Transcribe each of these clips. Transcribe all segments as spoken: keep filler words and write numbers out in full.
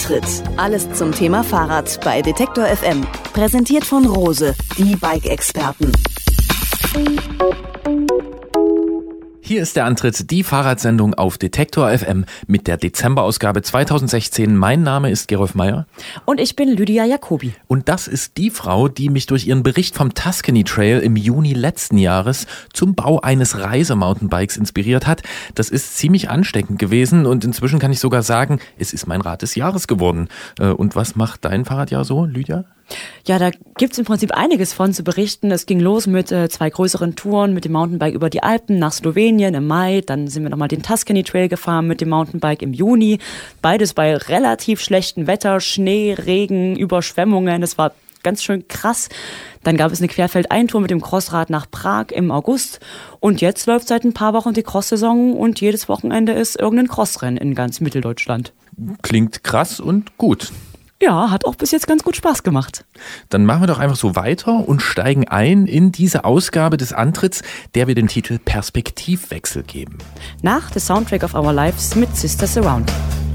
Antritt. Alles zum Thema Fahrrad bei Detektor F M. Präsentiert von Rose, die Bike-Experten. Hier ist der Antritt, die Fahrradsendung auf Detektor F M mit der Dezemberausgabe zweitausendsechzehn. Mein Name ist Gerolf Meyer. Und ich bin Lydia Jacobi. Und das ist die Frau, die mich durch ihren Bericht vom Tuscany Trail im Juni letzten Jahres zum Bau eines Reise-Mountainbikes inspiriert hat. Das ist ziemlich ansteckend gewesen und inzwischen kann ich sogar sagen, es ist mein Rad des Jahres geworden. Und was macht dein Fahrradjahr so, Lydia? Ja, da gibt's im Prinzip einiges von zu berichten. Es ging los mit äh, zwei größeren Touren mit dem Mountainbike über die Alpen nach Slowenien im Mai. Dann sind wir nochmal den Tuscany Trail gefahren mit dem Mountainbike im Juni. Beides bei relativ schlechtem Wetter, Schnee, Regen, Überschwemmungen. Das war ganz schön krass. Dann gab es eine Querfeldeintour mit dem Crossrad nach Prag im August. Und jetzt läuft seit ein paar Wochen die Cross-Saison und jedes Wochenende ist irgendein Crossrennen in ganz Mitteldeutschland. Klingt krass und gut. Ja, hat auch bis jetzt ganz gut Spaß gemacht. Dann machen wir doch einfach so weiter und steigen ein in diese Ausgabe des Antritts, der wir den Titel Perspektivwechsel geben. Nach The Soundtrack of Our Lives mit Sister Surround.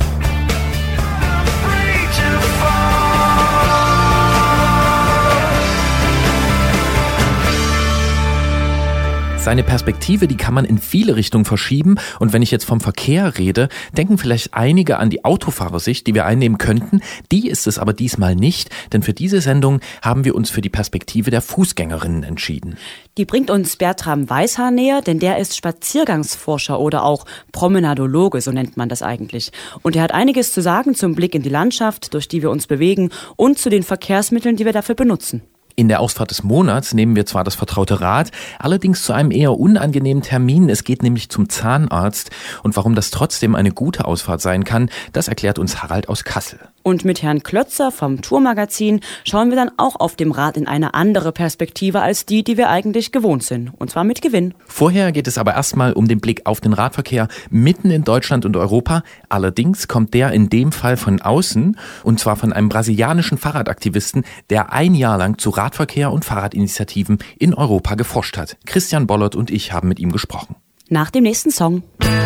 Seine Perspektive, die kann man in viele Richtungen verschieben. Und wenn ich jetzt vom Verkehr rede, denken vielleicht einige an die Autofahrersicht, die wir einnehmen könnten. Die ist es aber diesmal nicht, denn für diese Sendung haben wir uns für die Perspektive der Fußgängerinnen entschieden. Die bringt uns Bertram Weishaar näher, denn der ist Spaziergangsforscher oder auch Promenadologe, so nennt man das eigentlich. Und er hat einiges zu sagen zum Blick in die Landschaft, durch die wir uns bewegen und zu den Verkehrsmitteln, die wir dafür benutzen. In der Ausfahrt des Monats nehmen wir zwar das vertraute Rad, allerdings zu einem eher unangenehmen Termin. Es geht nämlich zum Zahnarzt. Und warum das trotzdem eine gute Ausfahrt sein kann, das erklärt uns Harald aus Kassel. Und mit Herrn Klötzer vom Tourmagazin schauen wir dann auch auf dem Rad in eine andere Perspektive als die, die wir eigentlich gewohnt sind. Und zwar mit Gewinn. Vorher geht es aber erstmal um den Blick auf den Radverkehr mitten in Deutschland und Europa. Allerdings kommt der in dem Fall von außen, und zwar von einem brasilianischen Fahrradaktivisten, der ein Jahr lang zu Radverkehr und Fahrradinitiativen in Europa geforscht hat. Christian Bollert und ich haben mit ihm gesprochen. Nach dem nächsten Song.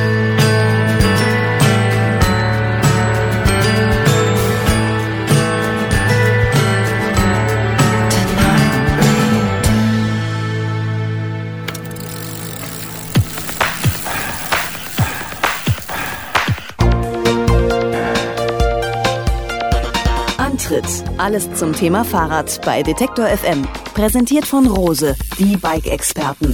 Antritt. Alles zum Thema Fahrrad bei Detektor F M. Präsentiert von Rose, die Bike-Experten.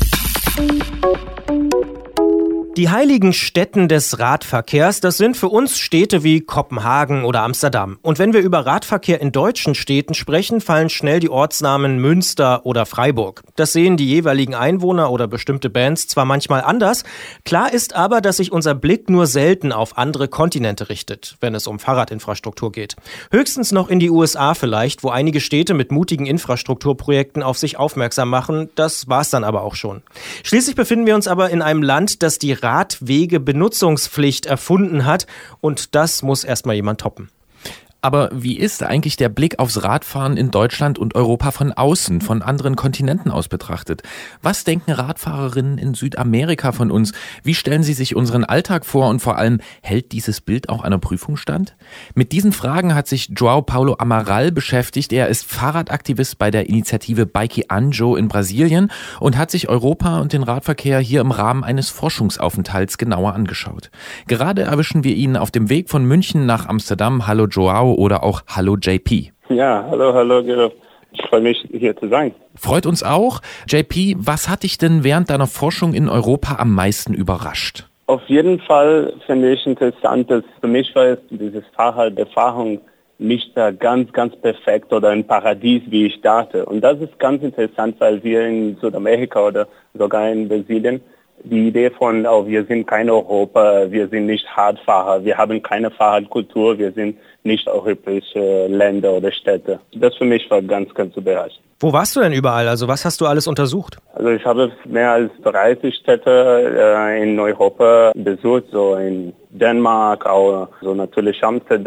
Die heiligen Stätten des Radverkehrs, das sind für uns Städte wie Kopenhagen oder Amsterdam. Und wenn wir über Radverkehr in deutschen Städten sprechen, fallen schnell die Ortsnamen Münster oder Freiburg. Das sehen die jeweiligen Einwohner oder bestimmte Bands zwar manchmal anders. Klar ist aber, dass sich unser Blick nur selten auf andere Kontinente richtet, wenn es um Fahrradinfrastruktur geht. Höchstens noch in die U S A vielleicht, wo einige Städte mit mutigen Infrastrukturprojekten auf sich aufmerksam machen. Das war's dann aber auch schon. Schließlich befinden wir uns aber in einem Land, das die Radwegebenutzungspflicht erfunden hat, und das muss erstmal jemand toppen. Aber wie ist eigentlich der Blick aufs Radfahren in Deutschland und Europa von außen, von anderen Kontinenten aus betrachtet? Was denken Radfahrerinnen in Südamerika von uns? Wie stellen sie sich unseren Alltag vor und vor allem, hält dieses Bild auch einer Prüfung stand? Mit diesen Fragen hat sich João Paulo Amaral beschäftigt. Er ist Fahrradaktivist bei der Initiative Bike Anjo in Brasilien und hat sich Europa und den Radverkehr hier im Rahmen eines Forschungsaufenthalts genauer angeschaut. Gerade erwischen wir ihn auf dem Weg von München nach Amsterdam. Hallo João. Oder auch Hallo J P. Ja, hallo, hallo, Gerolf. Ich freue mich, hier zu sein. Freut uns auch. J P, was hat dich denn während deiner Forschung in Europa am meisten überrascht? Auf jeden Fall finde ich interessant, dass für mich war es diese Fahrraderfahrung nicht da ganz, ganz perfekt oder ein Paradies, wie ich dachte. Und das ist ganz interessant, weil wir in Südamerika oder sogar in Brasilien die Idee von, oh, wir sind kein Europa, wir sind nicht Radfahrer, wir haben keine Fahrradkultur, wir sind nicht europäische Länder oder Städte. Das für mich war ganz, ganz überraschend. Wo warst du denn überall? Also was hast du alles untersucht? Also ich habe mehr als dreißig Städte äh, in Europa besucht, so in Dänemark, auch so natürlich Amsterdam,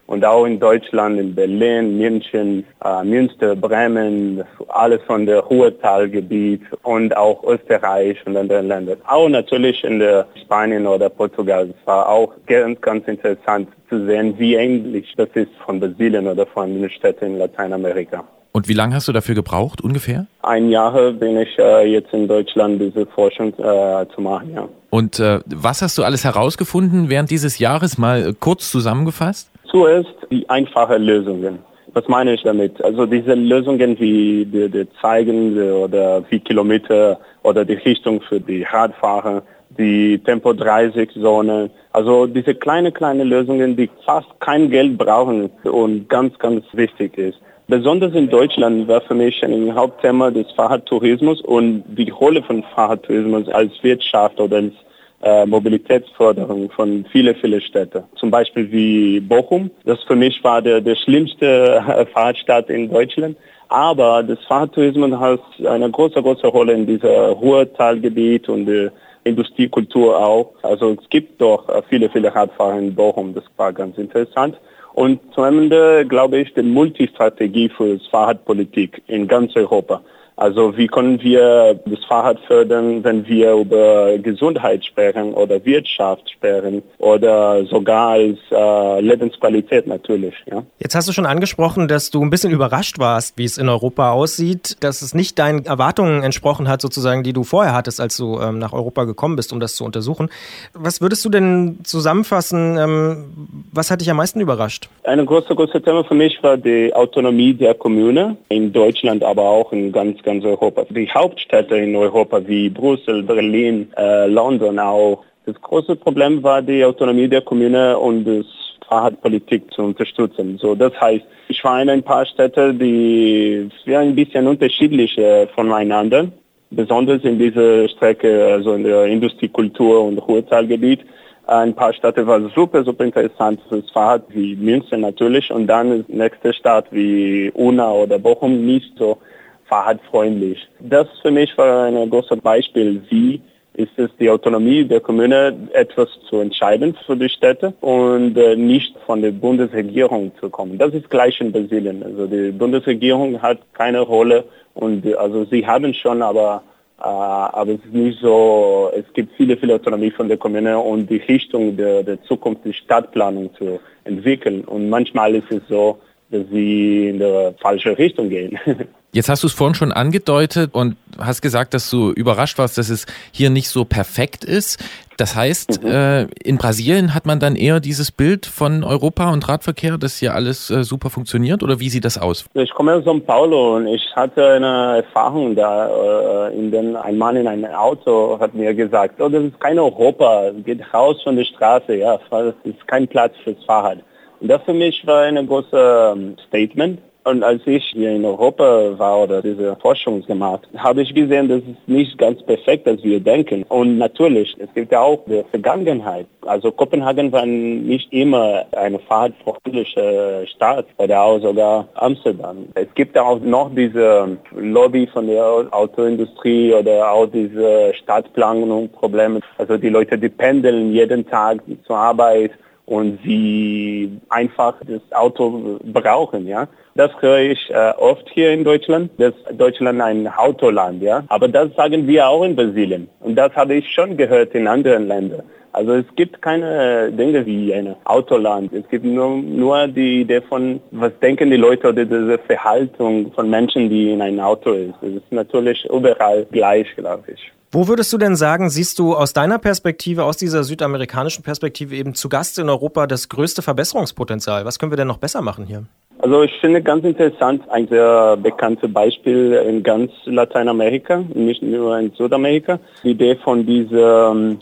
Und auch in Deutschland, in Berlin, München, äh, Münster, Bremen, alles von der Ruhrtalgebiet und auch Österreich und anderen Ländern. Auch natürlich in der Spanien oder Portugal. Es war auch ganz, ganz interessant zu sehen, wie ähnlich das ist von Brasilien oder von den Städten in Lateinamerika. Und wie lange hast du dafür gebraucht, ungefähr? Ein Jahr bin ich äh, jetzt in Deutschland, diese Forschung äh, zu machen, ja. Und äh, was hast du alles herausgefunden während dieses Jahres, mal äh, kurz zusammengefasst? Zuerst die einfachen Lösungen. Was meine ich damit? Also diese Lösungen wie die, die zeigen oder wie Kilometer oder die Richtung für die Radfahrer, die Tempo dreißig Zone. Also diese kleine, kleine Lösungen, die fast kein Geld brauchen und ganz, ganz wichtig ist. Besonders in Deutschland war für mich ein Hauptthema des Fahrradtourismus und die Rolle von Fahrradtourismus als Wirtschaft oder als äh, Mobilitätsförderung von vielen, vielen Städten. Zum Beispiel wie Bochum. Das für mich war der, der schlimmste äh, Fahrradstadt in Deutschland. Aber das Fahrradtourismus hat eine große, große Rolle in dieser Ruhrtalgebiet und äh, Industriekultur auch. Also es gibt doch äh, viele, viele Radfahrer in Bochum. Das war ganz interessant. Und zum Ende glaube ich die Multistrategie für das Fahrradpolitik in ganz Europa. Also wie können wir das Fahrrad fördern, wenn wir über Gesundheit sprechen oder Wirtschaft sprechen oder sogar als äh, Lebensqualität natürlich. Ja. Jetzt hast du schon angesprochen, dass du ein bisschen überrascht warst, wie es in Europa aussieht, dass es nicht deinen Erwartungen entsprochen hat, sozusagen, die du vorher hattest, als du ähm, nach Europa gekommen bist, um das zu untersuchen. Was würdest du denn zusammenfassen? Ähm, was hat dich am meisten überrascht? Ein großes, großes Thema für mich war die Autonomie der Kommune in Deutschland, aber auch in ganz ganz Europa. Die Hauptstädte in Europa wie Brüssel, Berlin, äh, London auch. Das große Problem war die Autonomie der Kommune und das Fahrradpolitik zu unterstützen. So, das heißt, ich war in ein paar Städte, die sind ein bisschen unterschiedlich äh, voneinander, besonders in dieser Strecke, also in der Industriekultur und Ruhrtalgebiet. Ein paar Städte waren super, super interessant fürs Fahrrad, wie München natürlich, und dann die nächste Stadt wie Unna oder Bochum nicht so fahrradfreundlich. Das für mich war ein großes Beispiel, wie ist es die Autonomie der Kommune, etwas zu entscheiden für die Städte und äh, nicht von der Bundesregierung zu kommen. Das ist gleich in Brasilien. Also die Bundesregierung hat keine Rolle und äh, also sie haben schon, aber äh, aber es ist nicht so. Es gibt viele, viele Autonomie von der Kommune und die Richtung der, der Zukunft, die Stadtplanung zu entwickeln. Und manchmal ist es so, dass sie in der falsche Richtung gehen. Jetzt hast du es vorhin schon angedeutet und hast gesagt, dass du überrascht warst, dass es hier nicht so perfekt ist. Das heißt, mhm. äh, in Brasilien hat man dann eher dieses Bild von Europa und Radverkehr, dass hier alles äh, super funktioniert, oder wie sieht das aus? Ich komme aus São Paulo und ich hatte eine Erfahrung da, äh, in dem ein Mann in einem Auto hat mir gesagt, oh, das ist kein Europa, geht raus von der Straße, ja, das ist kein Platz fürs Fahrrad. Und das für mich war ein großes Statement. Und als ich hier in Europa war oder diese Forschung gemacht, habe ich gesehen, das ist nicht ganz perfekt, als wir denken. Und natürlich, es gibt ja auch die Vergangenheit. Also Kopenhagen war nicht immer eine fahrradfreundliche Stadt, oder auch sogar Amsterdam. Es gibt ja auch noch diese Lobby von der Autoindustrie oder auch diese Stadtplanung-Probleme. Also die Leute, die pendeln jeden Tag zur Arbeit und sie einfach das Auto brauchen, ja. Das höre ich äh, oft hier in Deutschland, dass Deutschland ein Autoland, ja. Aber das sagen wir auch in Brasilien. Und das habe ich schon gehört in anderen Ländern. Also es gibt keine Dinge wie ein Autoland. Es gibt nur, nur die Idee von, was denken die Leute oder diese Verhaltung von Menschen, die in einem Auto ist. Das ist natürlich überall gleich, glaube ich. Wo würdest du denn sagen, siehst du aus deiner Perspektive, aus dieser südamerikanischen Perspektive eben zu Gast in Europa das größte Verbesserungspotenzial? Was können wir denn noch besser machen hier? Also ich finde ganz interessant, ein sehr bekanntes Beispiel in ganz Lateinamerika, nicht nur in Südamerika, die Idee von diesen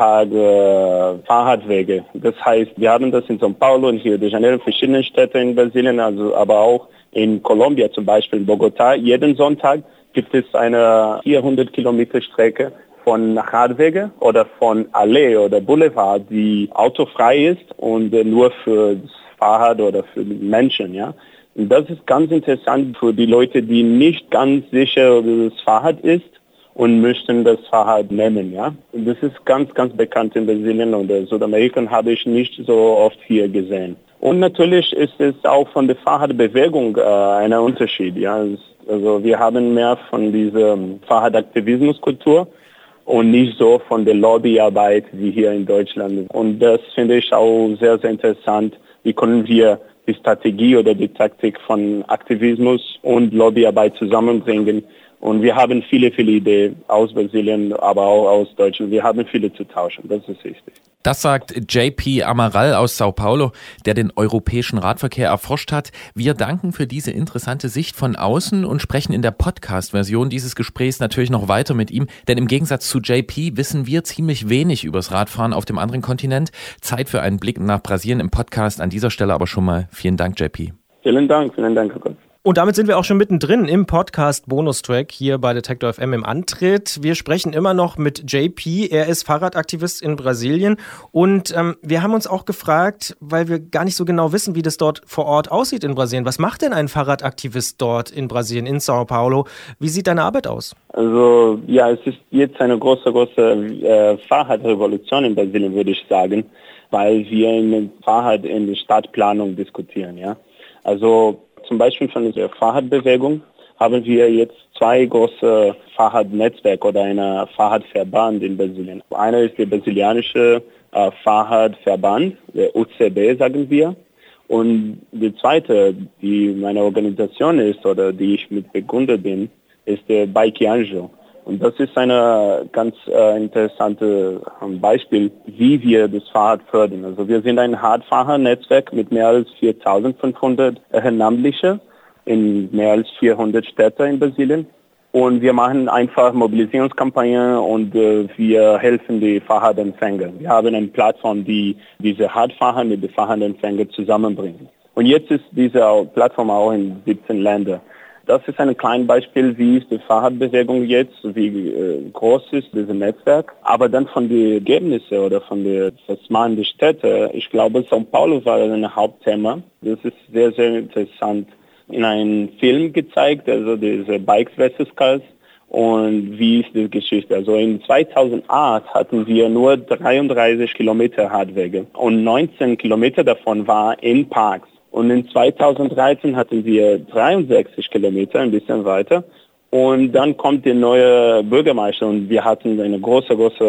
Sonntag-Fahrradwege. Das heißt, wir haben das in São Paulo und Rio de Janeiro, verschiedene Städte in Brasilien, also aber auch in Kolumbien zum Beispiel, in Bogotá. Jeden Sonntag gibt es eine vierhundert Kilometer Strecke von Radwege oder von Allee oder Boulevard, die autofrei ist und nur für das Fahrrad oder für die Menschen, ja. Und das ist ganz interessant für die Leute, die nicht ganz sicher, ob das Fahrrad ist und möchten das Fahrrad nehmen. Ja? Und das ist ganz, ganz bekannt in Brasilien und in Südamerika habe ich nicht so oft hier gesehen. Und natürlich ist es auch von der Fahrradbewegung äh, ein Unterschied. Ja? Also wir haben mehr von dieser Fahrradaktivismuskultur und nicht so von der Lobbyarbeit wie hier in Deutschland. Und das finde ich auch sehr, sehr interessant. Wie können wir die Strategie oder die Taktik von Aktivismus und Lobbyarbeit zusammenbringen? Und wir haben viele, viele Ideen aus Brasilien, aber auch aus Deutschland. Wir haben viele zu tauschen, das ist wichtig. Das sagt J P Amaral aus Sao Paulo, der den europäischen Radverkehr erforscht hat. Wir danken für diese interessante Sicht von außen und sprechen in der Podcast-Version dieses Gesprächs natürlich noch weiter mit ihm. Denn im Gegensatz zu J P wissen wir ziemlich wenig übers Radfahren auf dem anderen Kontinent. Zeit für einen Blick nach Brasilien im Podcast. An dieser Stelle aber schon mal vielen Dank, J P. Vielen Dank, vielen Dank, Herr Gott. Und damit sind wir auch schon mittendrin im Podcast-Bonustrack hier bei Detektor F M im Antritt. Wir sprechen immer noch mit J P. Er ist Fahrradaktivist in Brasilien. Und ähm, wir haben uns auch gefragt, weil wir gar nicht so genau wissen, wie das dort vor Ort aussieht in Brasilien. Was macht denn ein Fahrradaktivist dort in Brasilien, in Sao Paulo? Wie sieht deine Arbeit aus? Also ja, es ist jetzt eine große, große äh, Fahrradrevolution in Brasilien, würde ich sagen, weil wir in Fahrrad in der Stadtplanung diskutieren. Ja, also zum Beispiel von der Fahrradbewegung haben wir jetzt zwei große Fahrradnetzwerke oder eine Fahrradverband in Brasilien. Einer ist der brasilianische äh, Fahrradverband, der U C B sagen wir. Und die zweite, die meine Organisation ist oder die ich mit begründet bin, ist der Bike Anjo. Und das ist ein ganz äh, interessantes Beispiel, wie wir das Fahrrad fördern. Also wir sind ein Radfahrernetzwerk mit mehr als viertausendfünfhundert Ehrenamtliche in mehr als vierhundert Städten in Brasilien. Und wir machen einfach Mobilisierungskampagnen und äh, wir helfen die Fahrradempfänger. Wir haben eine Plattform, die diese Radfahrer mit den Fahrradempfängern zusammenbringt. Und jetzt ist diese Plattform auch in siebzehn Ländern. Das ist ein kleines Beispiel, wie ist die Fahrradbewegung jetzt, wie äh, groß ist dieses Netzwerk. Aber dann von den Ergebnissen oder von den Verfahren der Städte, ich glaube, Sao Paulo war ein Hauptthema. Das ist sehr, sehr interessant. In einem Film gezeigt, also diese Bikes versus Cars und wie ist die Geschichte. Also in zweitausendacht hatten wir nur dreiunddreißig Kilometer Radwege und neunzehn Kilometer davon war in Parks. Und in zweitausenddreizehn hatten wir dreiundsechzig Kilometer, ein bisschen weiter. Und dann kommt die neue Bürgermeister und wir hatten eine große, große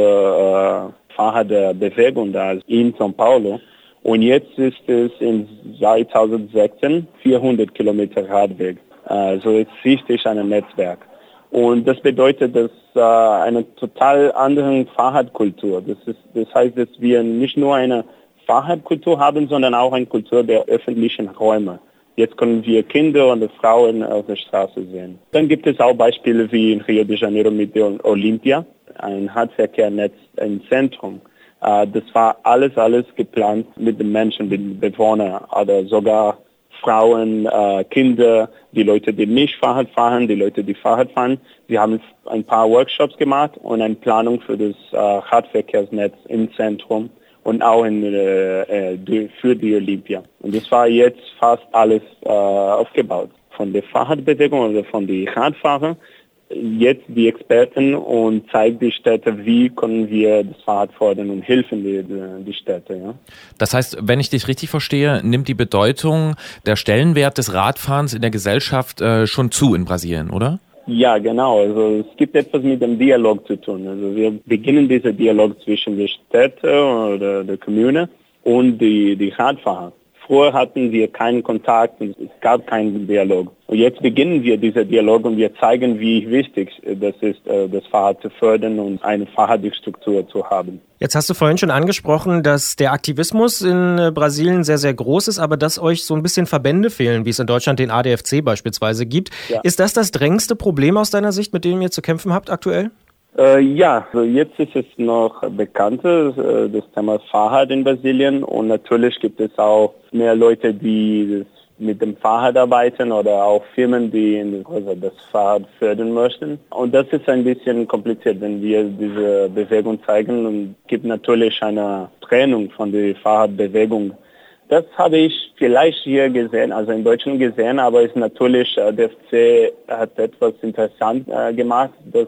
äh, Fahrradbewegung da in São Paulo. Und jetzt ist es in zweitausendsechzehn vierhundert Kilometer Radweg. Also es ist richtig ein Netzwerk. Und das bedeutet, dass äh, eine total andere Fahrradkultur. Das ist, das heißt, dass wir nicht nur eine Fahrradkultur haben, sondern auch eine Kultur der öffentlichen Räume. Jetzt können wir Kinder und Frauen auf der Straße sehen. Dann gibt es auch Beispiele wie in Rio de Janeiro mit der Olympia, ein Radverkehrnetz im Zentrum. Uh, das war alles, alles geplant mit den Menschen, mit den Bewohnern oder sogar Frauen, uh, Kinder, die Leute, die nicht Fahrrad fahren, die Leute, die Fahrrad fahren. Sie haben ein paar Workshops gemacht und eine Planung für das uh, Radverkehrsnetz im Zentrum und auch in, äh, für die Olympia. Und das war jetzt fast alles äh, aufgebaut. Von der Fahrradbewegung oder von den Radfahrern, jetzt die Experten und zeigen die Städte, wie können wir das Fahrrad fördern und helfen die, die Städte. Ja. Das heißt, wenn ich dich richtig verstehe, nimmt die Bedeutung, der Stellenwert des Radfahrens in der Gesellschaft äh, schon zu in Brasilien, oder? Ja, genau. Also es gibt etwas mit dem Dialog zu tun. Also wir beginnen diesen Dialog zwischen der Städte oder der Kommune und die, die Radfahrer. Früher hatten wir keinen Kontakt und es gab keinen Dialog. Und jetzt beginnen wir diesen Dialog und wir zeigen, wie wichtig das ist, das Fahrrad zu fördern und eine Fahrradstruktur zu haben. Jetzt hast du vorhin schon angesprochen, dass der Aktivismus in Brasilien sehr, sehr groß ist, aber dass euch so ein bisschen Verbände fehlen, wie es in Deutschland den A D F C beispielsweise gibt. Ja. Ist das das drängendste Problem aus deiner Sicht, mit dem ihr zu kämpfen habt aktuell? Äh, ja, also jetzt ist es noch bekannter, äh, das Thema Fahrrad in Brasilien. Und natürlich gibt es auch mehr Leute, die das mit dem Fahrrad arbeiten oder auch Firmen, die also das Fahrrad fördern möchten. Und das ist ein bisschen kompliziert, wenn wir diese Bewegung zeigen. Und es gibt natürlich eine Trennung von der Fahrradbewegung. Das habe ich vielleicht hier gesehen, also in Deutschland gesehen, aber ist natürlich, der F C hat etwas interessant äh, gemacht, dass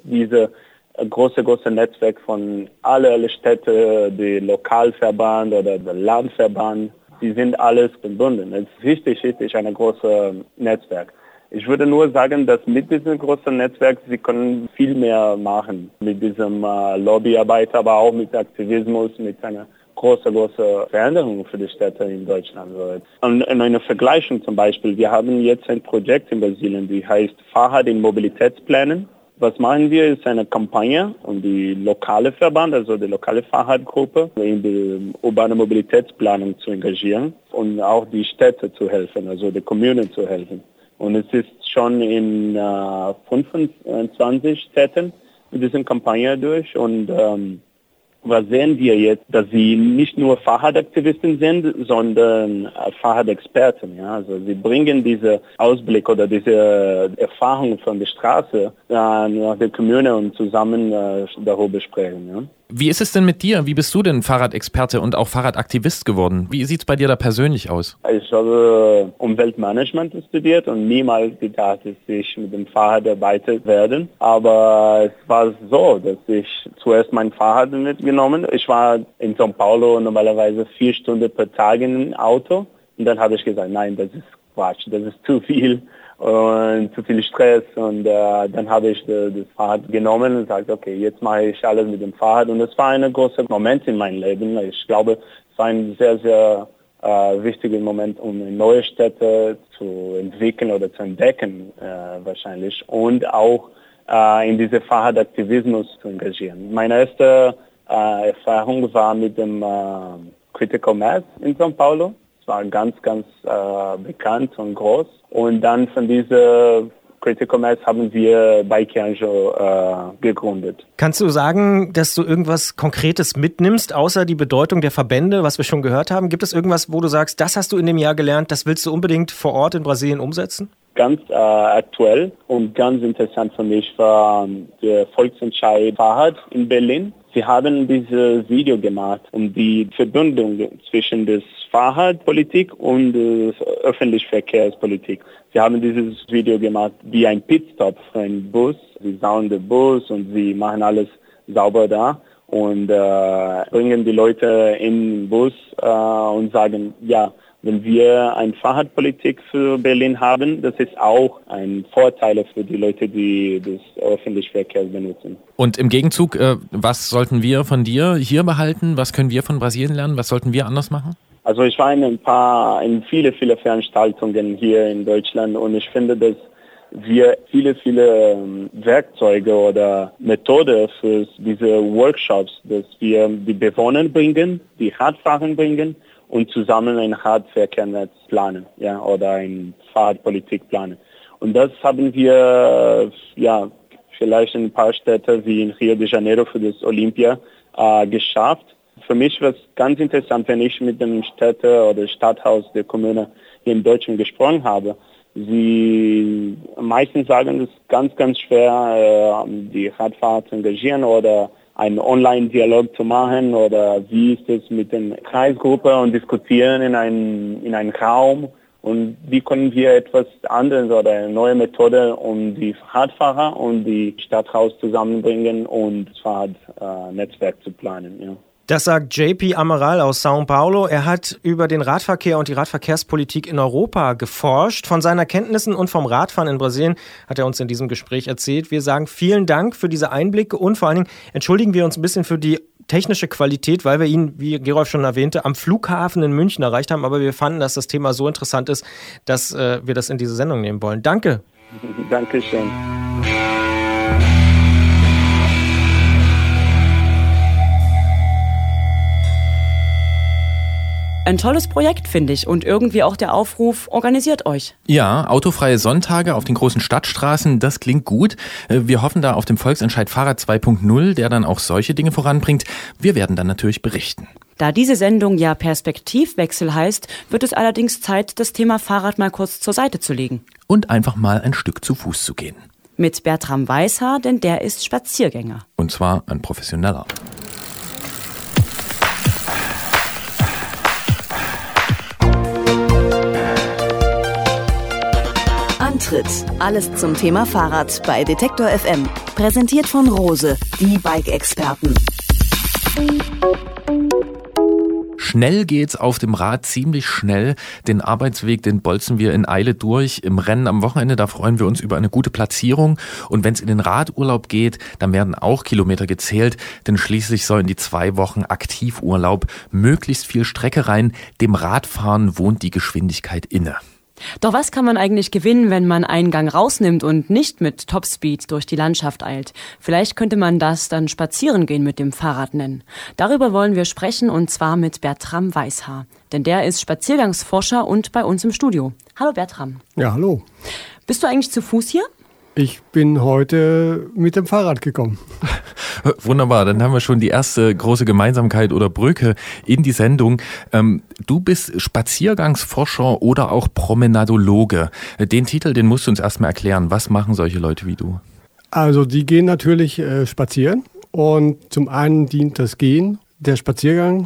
dieses große, große Netzwerk von alle, alle Städte, die Lokalverband oder der Landverband, die sind alles verbunden. Es ist richtig, richtig ein großes Netzwerk. Ich würde nur sagen, dass mit diesem großen Netzwerk sie können viel mehr machen. Mit diesem äh, Lobbyarbeit, aber auch mit Aktivismus, mit einer großen, großen Veränderung für die Städte in Deutschland. Und in einer Vergleichung zum Beispiel, wir haben jetzt ein Projekt in Brasilien, die heißt Fahrrad in Mobilitätsplänen. Was machen wir, ist eine Kampagne, um die lokale Verband, also die lokale Fahrradgruppe, in die urbane Mobilitätsplanung zu engagieren und auch die Städte zu helfen, also die Kommunen zu helfen. Und es ist schon in äh, fünfundzwanzig Städten mit dieser Kampagne durch. Und ähm, was sehen wir jetzt, dass sie nicht nur Fahrradaktivisten sind, sondern äh, Fahrradexperten. Ja? Also sie bringen diese Ausblick oder diese Erfahrung von der Straße äh, nach der Kommune und zusammen äh, darüber sprechen. Ja? Wie ist es denn mit dir? Wie bist du denn Fahrradexperte und auch Fahrradaktivist geworden? Wie sieht es bei dir da persönlich aus? Ich habe Umweltmanagement studiert und niemals gedacht, dass ich mit dem Fahrrad arbeiten werde. Aber es war so, dass ich zuerst mein Fahrrad mitgenommen. Ich war in São Paulo normalerweise vier Stunden per Tag im Auto. Und dann habe ich gesagt, nein, das ist Quatsch, das ist zu viel. Und zu viel Stress und äh, dann habe ich äh, das Fahrrad genommen und gesagt, okay, jetzt mache ich alles mit dem Fahrrad und das war ein großer Moment in meinem Leben. Ich glaube, es war ein sehr, sehr äh, wichtiger Moment, um neue Städte zu entwickeln oder zu entdecken äh, wahrscheinlich und auch äh, in diese Fahrradaktivismus zu engagieren. Meine erste äh, Erfahrung war mit dem äh, Critical Mass in São Paulo. Es war ganz, ganz äh, bekannt und groß. Und dann von dieser Critical Mass haben wir Bike Anjo äh, gegründet. Kannst du sagen, dass du irgendwas Konkretes mitnimmst, außer die Bedeutung der Verbände, was wir schon gehört haben? Gibt es irgendwas, wo du sagst, das hast du in dem Jahr gelernt, das willst du unbedingt vor Ort in Brasilien umsetzen? Ganz äh, aktuell und ganz interessant für mich war der Volksentscheid Fahrrad in Berlin. Sie haben dieses Video gemacht, um die Verbindung zwischen der Fahrradpolitik und der öffentlichen Verkehrspolitik. Sie haben dieses Video gemacht wie ein Pitstop für einen Bus. Sie sauen den Bus und sie machen alles sauber da und äh, bringen die Leute in den Bus äh, und sagen, ja, wenn wir eine Fahrradpolitik für Berlin haben, das ist auch ein Vorteil für die Leute, die das öffentliche Verkehr benutzen. Und im Gegenzug, äh, was sollten wir von dir hier behalten? Was können wir von Brasilien lernen? Was sollten wir anders machen? Also ich war in ein paar, in viele, viele Veranstaltungen hier in Deutschland und ich finde, dass wir viele, viele Werkzeuge oder Methoden für diese Workshops, dass wir die Bewohner bringen, die Radfahrer bringen und zusammen ein Radverkehrsnetz planen, ja, oder eine Fahrradpolitik planen. Und das haben wir, ja, vielleicht in ein paar Städten wie in Rio de Janeiro für das Olympia äh, geschafft. Für mich war es ganz interessant, wenn ich mit dem Städte oder Stadthaus der Kommune hier in Deutschland gesprochen habe. Sie meistens sagen, es ist ganz, ganz schwer, äh, die Radfahrer zu engagieren oder einen Online-Dialog zu machen oder wie ist es mit der Kreisgruppe und diskutieren in einem in einen Raum und wie können wir etwas anderes oder eine neue Methode, um die Radfahrer und die Stadthaus zusammenbringen und das Fahrradnetzwerk äh, zu planen. Ja. Das sagt J P Amaral aus São Paulo. Er hat über den Radverkehr und die Radverkehrspolitik in Europa geforscht. Von seinen Kenntnissen und vom Radfahren in Brasilien hat er uns in diesem Gespräch erzählt. Wir sagen vielen Dank für diese Einblicke und vor allen Dingen entschuldigen wir uns ein bisschen für die technische Qualität, weil wir ihn, wie Gerolf schon erwähnte, am Flughafen in München erreicht haben. Aber wir fanden, dass das Thema so interessant ist, dass äh, wir das in diese Sendung nehmen wollen. Danke. Dankeschön. Ein tolles Projekt, finde ich. Und irgendwie auch der Aufruf, organisiert euch. Ja, autofreie Sonntage auf den großen Stadtstraßen, das klingt gut. Wir hoffen da auf den Volksentscheid Fahrrad zwei Punkt null, der dann auch solche Dinge voranbringt. Wir werden dann natürlich berichten. Da diese Sendung ja Perspektivwechsel heißt, wird es allerdings Zeit, das Thema Fahrrad mal kurz zur Seite zu legen. Und einfach mal ein Stück zu Fuß zu gehen. Mit Bertram Weishaar, denn der ist Spaziergänger. Und zwar ein professioneller. Antritt. Alles zum Thema Fahrrad bei Detektor F M. Präsentiert von Rose, die Bike-Experten. Schnell geht's auf dem Rad, ziemlich schnell. Den Arbeitsweg, den bolzen wir in Eile durch. Im Rennen am Wochenende, da freuen wir uns über eine gute Platzierung. Und wenn es in den Radurlaub geht, dann werden auch Kilometer gezählt. Denn schließlich soll in die zwei Wochen Aktivurlaub möglichst viel Strecke rein. Dem Radfahren wohnt die Geschwindigkeit inne. Doch was kann man eigentlich gewinnen, wenn man einen Gang rausnimmt und nicht mit Topspeed durch die Landschaft eilt? Vielleicht könnte man das dann Spazierengehen mit dem Fahrrad nennen. Darüber wollen wir sprechen, und zwar mit Bertram Weishaar. Denn der ist Spaziergangsforscher und bei uns im Studio. Hallo Bertram. Ja, hallo. Bist du eigentlich zu Fuß hier? Ich bin heute mit dem Fahrrad gekommen. Wunderbar, dann haben wir schon die erste große Gemeinsamkeit oder Brücke in die Sendung. Ähm, du bist Spaziergangsforscher oder auch Promenadologe. Den Titel, den musst du uns erstmal erklären. Was machen solche Leute wie du? Also die gehen natürlich äh, spazieren, und zum einen dient das Gehen, der Spaziergang,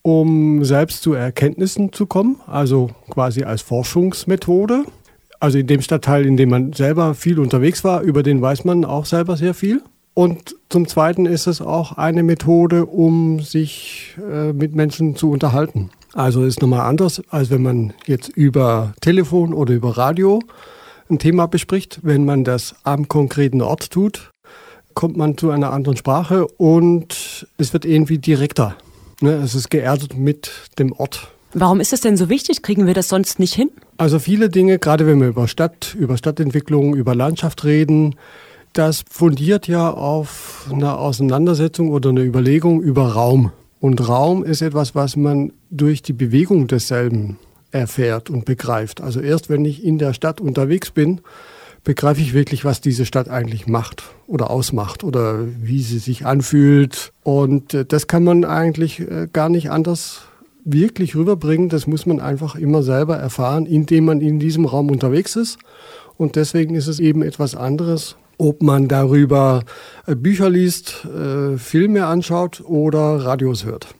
um selbst zu Erkenntnissen zu kommen, also quasi als Forschungsmethode. Also in dem Stadtteil, in dem man selber viel unterwegs war, über den weiß man auch selber sehr viel. Und zum Zweiten ist es auch eine Methode, um sich äh, mit Menschen zu unterhalten. Also ist nochmal anders, als wenn man jetzt über Telefon oder über Radio ein Thema bespricht. Wenn man das am konkreten Ort tut, kommt man zu einer anderen Sprache und es wird irgendwie direkter. Ne? Es ist geerdet mit dem Ort. Warum ist es denn so wichtig? Kriegen wir das sonst nicht hin? Also viele Dinge, gerade wenn wir über Stadt, über Stadtentwicklung, über Landschaft reden, das fundiert ja auf einer Auseinandersetzung oder einer Überlegung über Raum. Und Raum ist etwas, was man durch die Bewegung desselben erfährt und begreift. Also erst wenn ich in der Stadt unterwegs bin, begreife ich wirklich, was diese Stadt eigentlich macht oder ausmacht oder wie sie sich anfühlt. Und das kann man eigentlich gar nicht anders wirklich rüberbringen. Das muss man einfach immer selber erfahren, indem man in diesem Raum unterwegs ist. Und deswegen ist es eben etwas anderes, ob man darüber Bücher liest, äh, Filme anschaut oder Radios hört.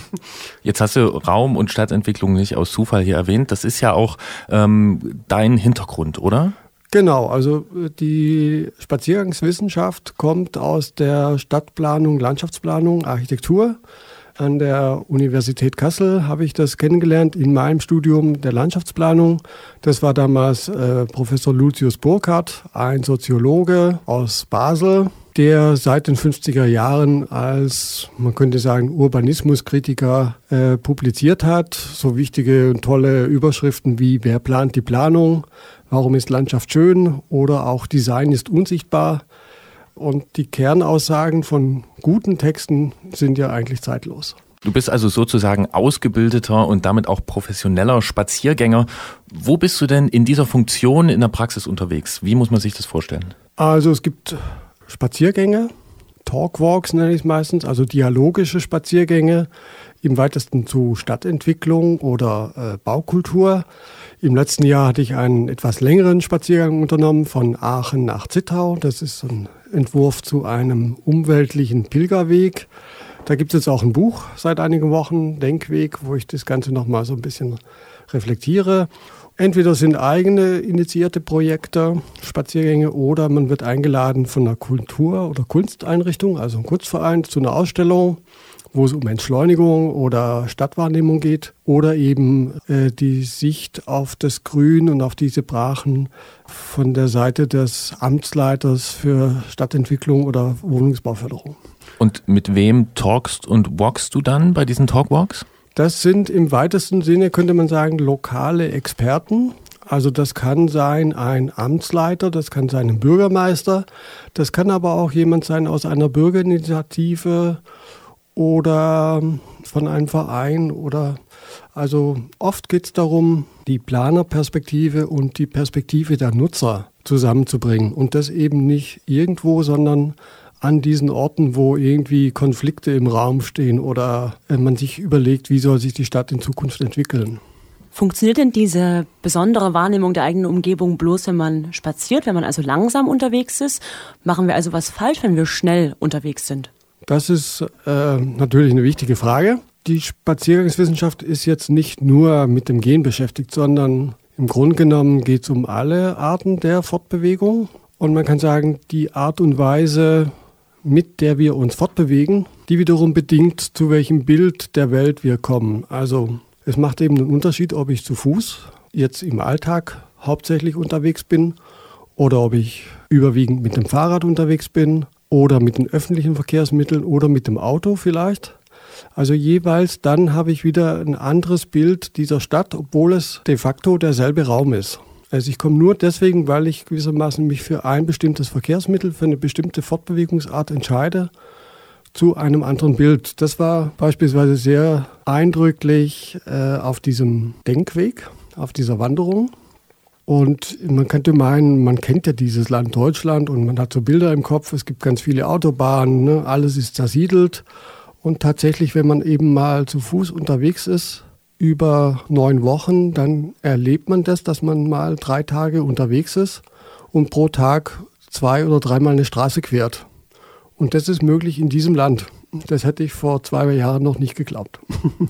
Jetzt hast du Raum- und Stadtentwicklung nicht aus Zufall hier erwähnt. Das ist ja auch ähm, dein Hintergrund, oder? Genau, also die Spaziergangswissenschaft kommt aus der Stadtplanung, Landschaftsplanung, Architektur. An der Universität Kassel habe ich das kennengelernt in meinem Studium der Landschaftsplanung. Das war damals äh, Professor Lucius Burkhardt, ein Soziologe aus Basel, der seit den fünfziger Jahren als, man könnte sagen, Urbanismuskritiker äh, publiziert hat. So wichtige und tolle Überschriften wie „Wer plant die Planung?", „Warum ist Landschaft schön?" oder auch „Design ist unsichtbar". Und die Kernaussagen von guten Texten sind ja eigentlich zeitlos. Du bist also sozusagen ausgebildeter und damit auch professioneller Spaziergänger. Wo bist du denn in dieser Funktion in der Praxis unterwegs? Wie muss man sich das vorstellen? Also es gibt Spaziergänge, Talkwalks nenne ich es meistens, also dialogische Spaziergänge, im weitesten zu Stadtentwicklung oder äh, Baukultur. Im letzten Jahr hatte ich einen etwas längeren Spaziergang unternommen von Aachen nach Zittau. Das ist ein Entwurf zu einem umweltlichen Pilgerweg. Da gibt es jetzt auch ein Buch seit einigen Wochen, Denkweg, wo ich das Ganze nochmal so ein bisschen reflektiere. Entweder sind eigene initiierte Projekte, Spaziergänge, oder man wird eingeladen von einer Kultur- oder Kunsteinrichtung, also einem Kunstverein, zu einer Ausstellung, wo es um Entschleunigung oder Stadtwahrnehmung geht, oder eben äh, die Sicht auf das Grün und auf diese Brachen von der Seite des Amtsleiters für Stadtentwicklung oder Wohnungsbauförderung. Und mit wem talkst und walkst du dann bei diesen Talkwalks? Das sind im weitesten Sinne, könnte man sagen, lokale Experten. Also das kann sein ein Amtsleiter, das kann sein ein Bürgermeister, das kann aber auch jemand sein aus einer Bürgerinitiative oder von einem Verein. Oder also oft geht es darum, die Planerperspektive und die Perspektive der Nutzer zusammenzubringen. Und das eben nicht irgendwo, sondern an diesen Orten, wo irgendwie Konflikte im Raum stehen oder man sich überlegt, wie soll sich die Stadt in Zukunft entwickeln. Funktioniert denn diese besondere Wahrnehmung der eigenen Umgebung bloß, wenn man spaziert, wenn man also langsam unterwegs ist? Machen wir also was falsch, wenn wir schnell unterwegs sind? Das ist äh, natürlich eine wichtige Frage. Die Spaziergangswissenschaft ist jetzt nicht nur mit dem Gehen beschäftigt, sondern Im Grunde genommen geht es um alle Arten der Fortbewegung. Und man kann sagen, die Art und Weise, mit der wir uns fortbewegen, die wiederum bedingt, zu welchem Bild der Welt wir kommen. Also es macht eben einen Unterschied, ob ich zu Fuß jetzt im Alltag hauptsächlich unterwegs bin oder ob ich überwiegend mit dem Fahrrad unterwegs bin oder mit den öffentlichen Verkehrsmitteln oder mit dem Auto vielleicht. Also jeweils dann habe ich wieder ein anderes Bild dieser Stadt, obwohl es de facto derselbe Raum ist. Also ich komme nur deswegen, weil ich gewissermaßen mich für ein bestimmtes Verkehrsmittel, für eine bestimmte Fortbewegungsart entscheide, zu einem anderen Bild. Das war beispielsweise sehr eindrücklich äh, auf diesem Denkweg, auf dieser Wanderung. Und man könnte meinen, man kennt ja dieses Land Deutschland und man hat so Bilder im Kopf, es gibt ganz viele Autobahnen, ne? Alles ist zersiedelt. Und tatsächlich, wenn man eben mal zu Fuß unterwegs ist, über neun Wochen, dann erlebt man das, dass man mal drei Tage unterwegs ist und pro Tag zwei oder dreimal eine Straße quert. Und das ist möglich in diesem Land. Das hätte ich vor zwei Jahren noch nicht geglaubt.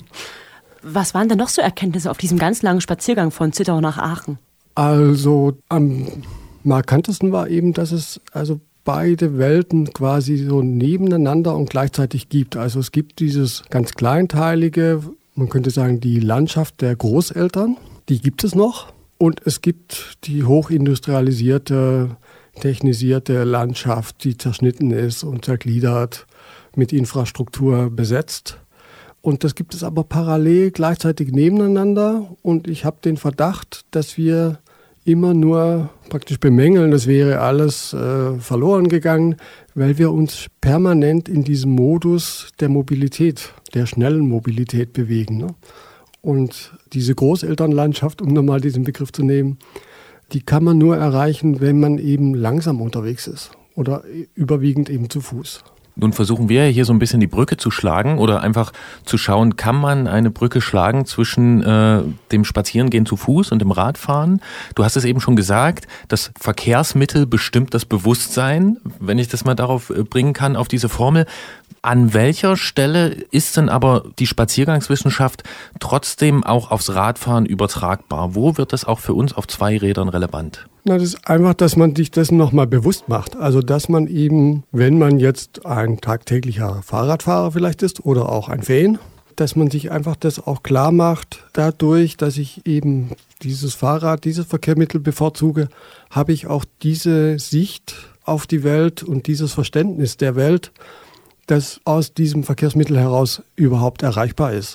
Was waren denn noch so Erkenntnisse auf diesem ganz langen Spaziergang von Zittau nach Aachen? Also am markantesten war eben, dass es also beide Welten quasi so nebeneinander und gleichzeitig gibt. Also es gibt dieses ganz kleinteilige, man könnte sagen, die Landschaft der Großeltern, die gibt es noch. Und es gibt die hochindustrialisierte, technisierte Landschaft, die zerschnitten ist und zergliedert, mit Infrastruktur besetzt. Und das gibt es aber parallel gleichzeitig nebeneinander. Und ich habe den Verdacht, dass wir immer nur praktisch bemängeln, das wäre alles äh, verloren gegangen, weil wir uns permanent in diesem Modus der Mobilität, der schnellen Mobilität bewegen. Ne? Und diese Großelternlandschaft, um nochmal diesen Begriff zu nehmen, die kann man nur erreichen, wenn man eben langsam unterwegs ist oder überwiegend eben zu Fuß. Nun versuchen wir hier so ein bisschen die Brücke zu schlagen oder einfach zu schauen, kann man eine Brücke schlagen zwischen äh, dem Spazierengehen zu Fuß und dem Radfahren? Du hast es eben schon gesagt, das Verkehrsmittel bestimmt das Bewusstsein, wenn ich das mal darauf äh, bringen kann, auf diese Formel. An welcher Stelle ist denn aber die Spaziergangswissenschaft trotzdem auch aufs Radfahren übertragbar? Wo wird das auch für uns auf zwei Rädern relevant? Na, das ist einfach, dass man sich dessen nochmal bewusst macht. Also, dass man eben, wenn man jetzt ein tagtäglicher Fahrradfahrer vielleicht ist oder auch ein Fan, dass man sich einfach das auch klar macht, dadurch, dass ich eben dieses Fahrrad, dieses Verkehrsmittel bevorzuge, habe ich auch diese Sicht auf die Welt und dieses Verständnis der Welt, das aus diesem Verkehrsmittel heraus überhaupt erreichbar ist.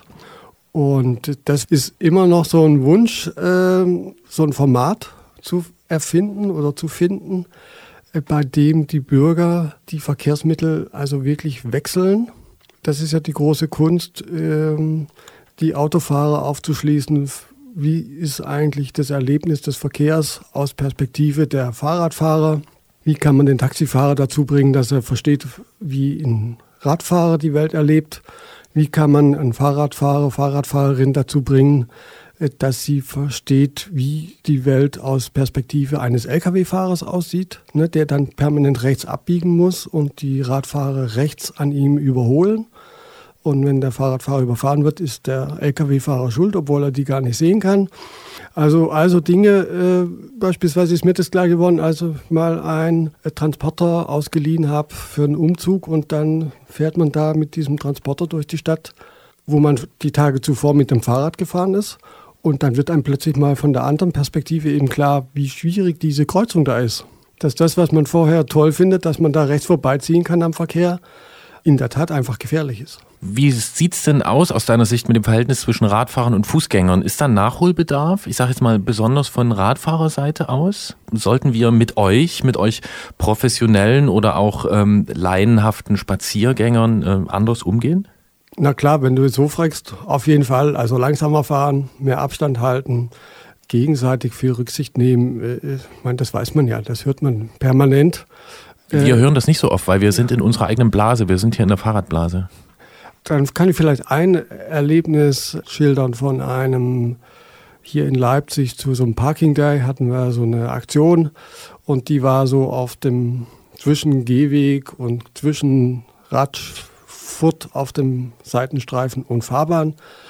Und das ist immer noch so ein Wunsch, äh, so ein Format zu erfinden oder zu finden, äh, bei dem die Bürger die Verkehrsmittel also wirklich wechseln. Das ist ja die große Kunst, äh, die Autofahrer aufzuschließen. Wie ist eigentlich das Erlebnis des Verkehrs aus Perspektive der Fahrradfahrer? Wie kann man den Taxifahrer dazu bringen, dass er versteht, wie ein Radfahrer die Welt erlebt? Wie kann man einen Fahrradfahrer, Fahrradfahrerin dazu bringen, dass sie versteht, wie die Welt aus Perspektive eines L K W-Fahrers aussieht, ne, der dann permanent rechts abbiegen muss und die Radfahrer rechts an ihm überholen. Und wenn der Fahrradfahrer überfahren wird, ist der L K W-Fahrer schuld, obwohl er die gar nicht sehen kann. Also, also Dinge, äh, beispielsweise ist mir das klar geworden, als ich mal einen Transporter ausgeliehen habe für einen Umzug und dann fährt man da mit diesem Transporter durch die Stadt, wo man die Tage zuvor mit dem Fahrrad gefahren ist. Und dann wird einem plötzlich mal von der anderen Perspektive eben klar, wie schwierig diese Kreuzung da ist. Dass das, was man vorher toll findet, dass man da rechts vorbeiziehen kann am Verkehr, in der Tat einfach gefährlich ist. Wie sieht es denn aus aus deiner Sicht mit dem Verhältnis zwischen Radfahrern und Fußgängern? Ist da Nachholbedarf? Ich sage jetzt mal besonders von Radfahrerseite aus. Sollten wir mit euch, mit euch professionellen oder auch ähm, laienhaften Spaziergängern äh, anders umgehen? Na klar, wenn du es so fragst, auf jeden Fall. Also langsamer fahren, mehr Abstand halten, gegenseitig viel Rücksicht nehmen. Ich meine, das weiß man ja, das hört man permanent. Wir hören das nicht so oft, weil wir sind in unserer eigenen Blase. Wir sind hier in der Fahrradblase. Dann kann ich vielleicht ein Erlebnis schildern von einem, hier in Leipzig zu so einem Parking Day hatten wir so eine Aktion und die war so auf dem zwischen Gehweg und zwischen Radfurt auf dem Seitenstreifen und Fahrbahn.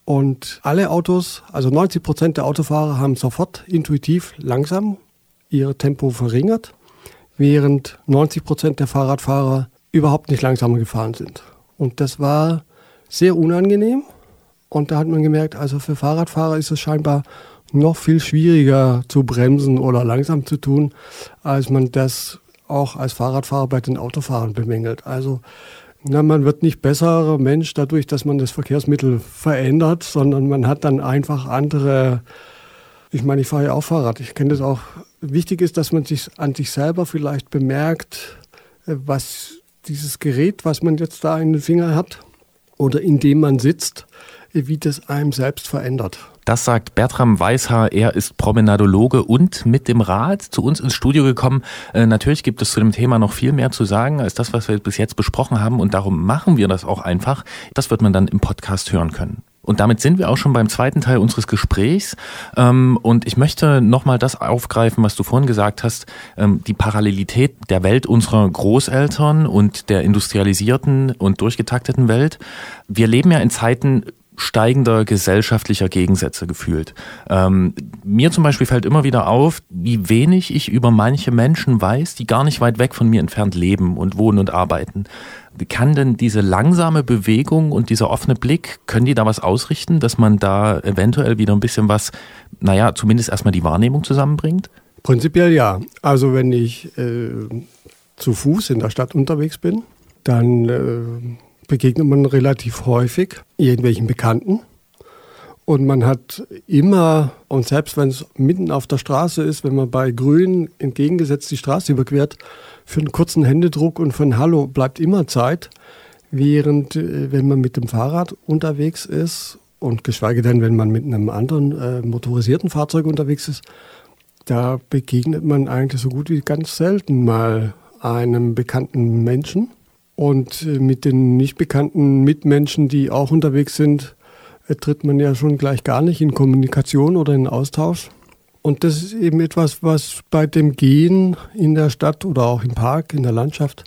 Und alle Autos, also neunzig Prozent der Autofahrer haben sofort intuitiv langsam ihr Tempo verringert, während neunzig Prozent der Fahrradfahrer überhaupt nicht langsamer gefahren sind. Und das war sehr unangenehm. Und da hat man gemerkt, also für Fahrradfahrer ist es scheinbar noch viel schwieriger zu bremsen oder langsam zu tun, als man das auch als Fahrradfahrer bei den Autofahrern bemängelt. Also na, man wird nicht besserer Mensch dadurch, dass man das Verkehrsmittel verändert, sondern man hat dann einfach andere, ich meine, ich fahre ja auch Fahrrad, ich kenne das auch. Wichtig ist, dass man sich an sich selber vielleicht bemerkt, was dieses Gerät, was man jetzt da in den Finger hat oder in dem man sitzt, wie das einem selbst verändert. Das sagt Bertram Weishaar, er ist Promenadologe und mit dem Rad zu uns ins Studio gekommen. Äh, natürlich gibt es zu dem Thema noch viel mehr zu sagen, als das, was wir bis jetzt besprochen haben, und darum machen wir das auch einfach. Das wird man dann im Podcast hören können. Und damit sind wir auch schon beim zweiten Teil unseres Gesprächs. Ähm, und ich möchte nochmal das aufgreifen, was du vorhin gesagt hast, ähm, die Parallelität der Welt unserer Großeltern und der industrialisierten und durchgetakteten Welt. Wir leben ja in Zeiten steigender gesellschaftlicher Gegensätze gefühlt. Ähm, mir zum Beispiel fällt immer wieder auf, wie wenig ich über manche Menschen weiß, die gar nicht weit weg von mir entfernt leben und wohnen und arbeiten. Kann denn diese langsame Bewegung und dieser offene Blick, können die da was ausrichten, dass man da eventuell wieder ein bisschen was, naja, zumindest erstmal die Wahrnehmung zusammenbringt? Prinzipiell ja. Also wenn ich äh, zu Fuß in der Stadt unterwegs bin, dann äh, begegnet man relativ häufig irgendwelchen Bekannten. Und man hat immer, und selbst wenn es mitten auf der Straße ist, wenn man bei Grün entgegengesetzt die Straße überquert, für einen kurzen Händedruck und für ein Hallo bleibt immer Zeit. Während, wenn man mit dem Fahrrad unterwegs ist und geschweige denn, wenn man mit einem anderen äh, motorisierten Fahrzeug unterwegs ist, da begegnet man eigentlich so gut wie ganz selten mal einem bekannten Menschen. Und mit den nicht bekannten Mitmenschen, die auch unterwegs sind, tritt man ja schon gleich gar nicht in Kommunikation oder in Austausch. Und das ist eben etwas, was bei dem Gehen in der Stadt oder auch im Park, in der Landschaft,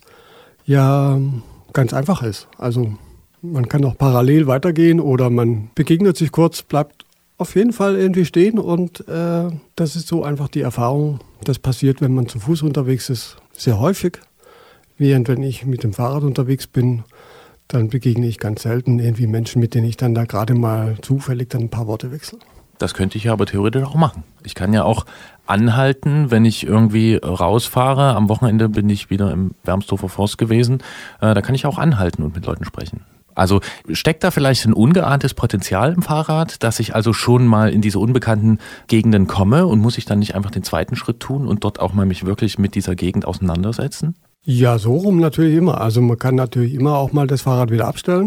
ja ganz einfach ist. Also man kann auch parallel weitergehen oder man begegnet sich kurz, bleibt auf jeden Fall irgendwie stehen. Und äh, das ist so einfach die Erfahrung, das passiert, wenn man zu Fuß unterwegs ist, sehr häufig. Während wenn ich mit dem Fahrrad unterwegs bin, dann begegne ich ganz selten irgendwie Menschen, mit denen ich dann da gerade mal zufällig dann ein paar Worte wechsle. Das könnte ich ja aber theoretisch auch machen. Ich kann ja auch anhalten, wenn ich irgendwie rausfahre. Am Wochenende bin ich wieder im Wermsdorfer Forst gewesen. Äh, da kann ich auch anhalten und mit Leuten sprechen. Also steckt da vielleicht ein ungeahntes Potenzial im Fahrrad, dass ich also schon mal in diese unbekannten Gegenden komme, und muss ich dann nicht einfach den zweiten Schritt tun und dort auch mal mich wirklich mit dieser Gegend auseinandersetzen? Ja, so rum natürlich immer. Also man kann natürlich immer auch mal das Fahrrad wieder abstellen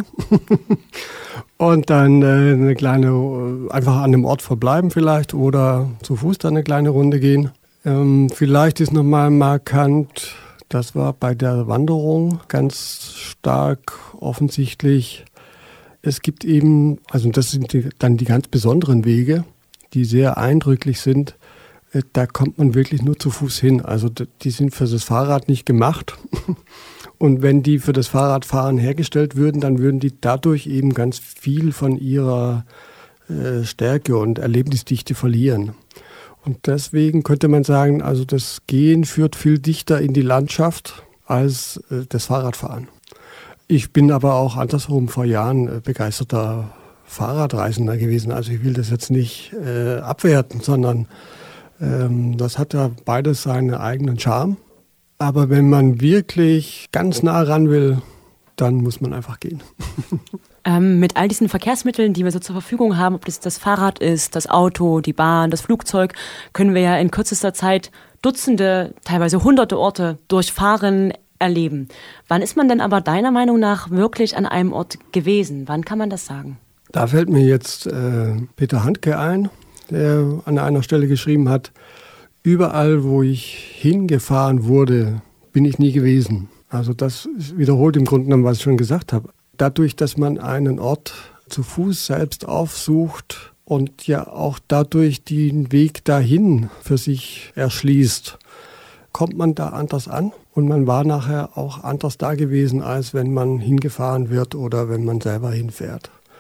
und dann äh, eine kleine, einfach an dem Ort verbleiben vielleicht oder zu Fuß dann eine kleine Runde gehen. Ähm, vielleicht ist nochmal markant, das war bei der Wanderung ganz stark offensichtlich. Es gibt eben, also das sind die, dann die ganz besonderen Wege, die sehr eindrücklich sind. Da kommt man wirklich nur zu Fuß hin. Also die sind für das Fahrrad nicht gemacht. Und wenn die für das Fahrradfahren hergestellt würden, dann würden die dadurch eben ganz viel von ihrer äh, Stärke und Erlebnisdichte verlieren. Und deswegen könnte man sagen, also das Gehen führt viel dichter in die Landschaft als äh, das Fahrradfahren. Ich bin aber auch andersrum vor Jahren äh, begeisterter Fahrradreisender gewesen. Also ich will das jetzt nicht äh, abwerten, sondern das hat ja beides seinen eigenen Charme. Aber wenn man wirklich ganz nah ran will, dann muss man einfach gehen. Ähm, mit all diesen Verkehrsmitteln, die wir so zur Verfügung haben, ob das das Fahrrad ist, das Auto, die Bahn, das Flugzeug, können wir ja in kürzester Zeit Dutzende, teilweise hunderte Orte durchfahren, erleben. Wann ist man denn aber deiner Meinung nach wirklich an einem Ort gewesen? Wann kann man das sagen? Da fällt mir jetzt äh, Peter Handke ein, der an einer Stelle geschrieben hat, überall, wo ich hingefahren wurde, bin ich nie gewesen. Also das wiederholt im Grunde genommen, was ich schon gesagt habe. Dadurch, dass man einen Ort zu Fuß selbst aufsucht und ja auch dadurch den Weg dahin für sich erschließt, kommt man da anders an. Und man war nachher auch anders da gewesen, als wenn man hingefahren wird oder wenn man selber hinfährt.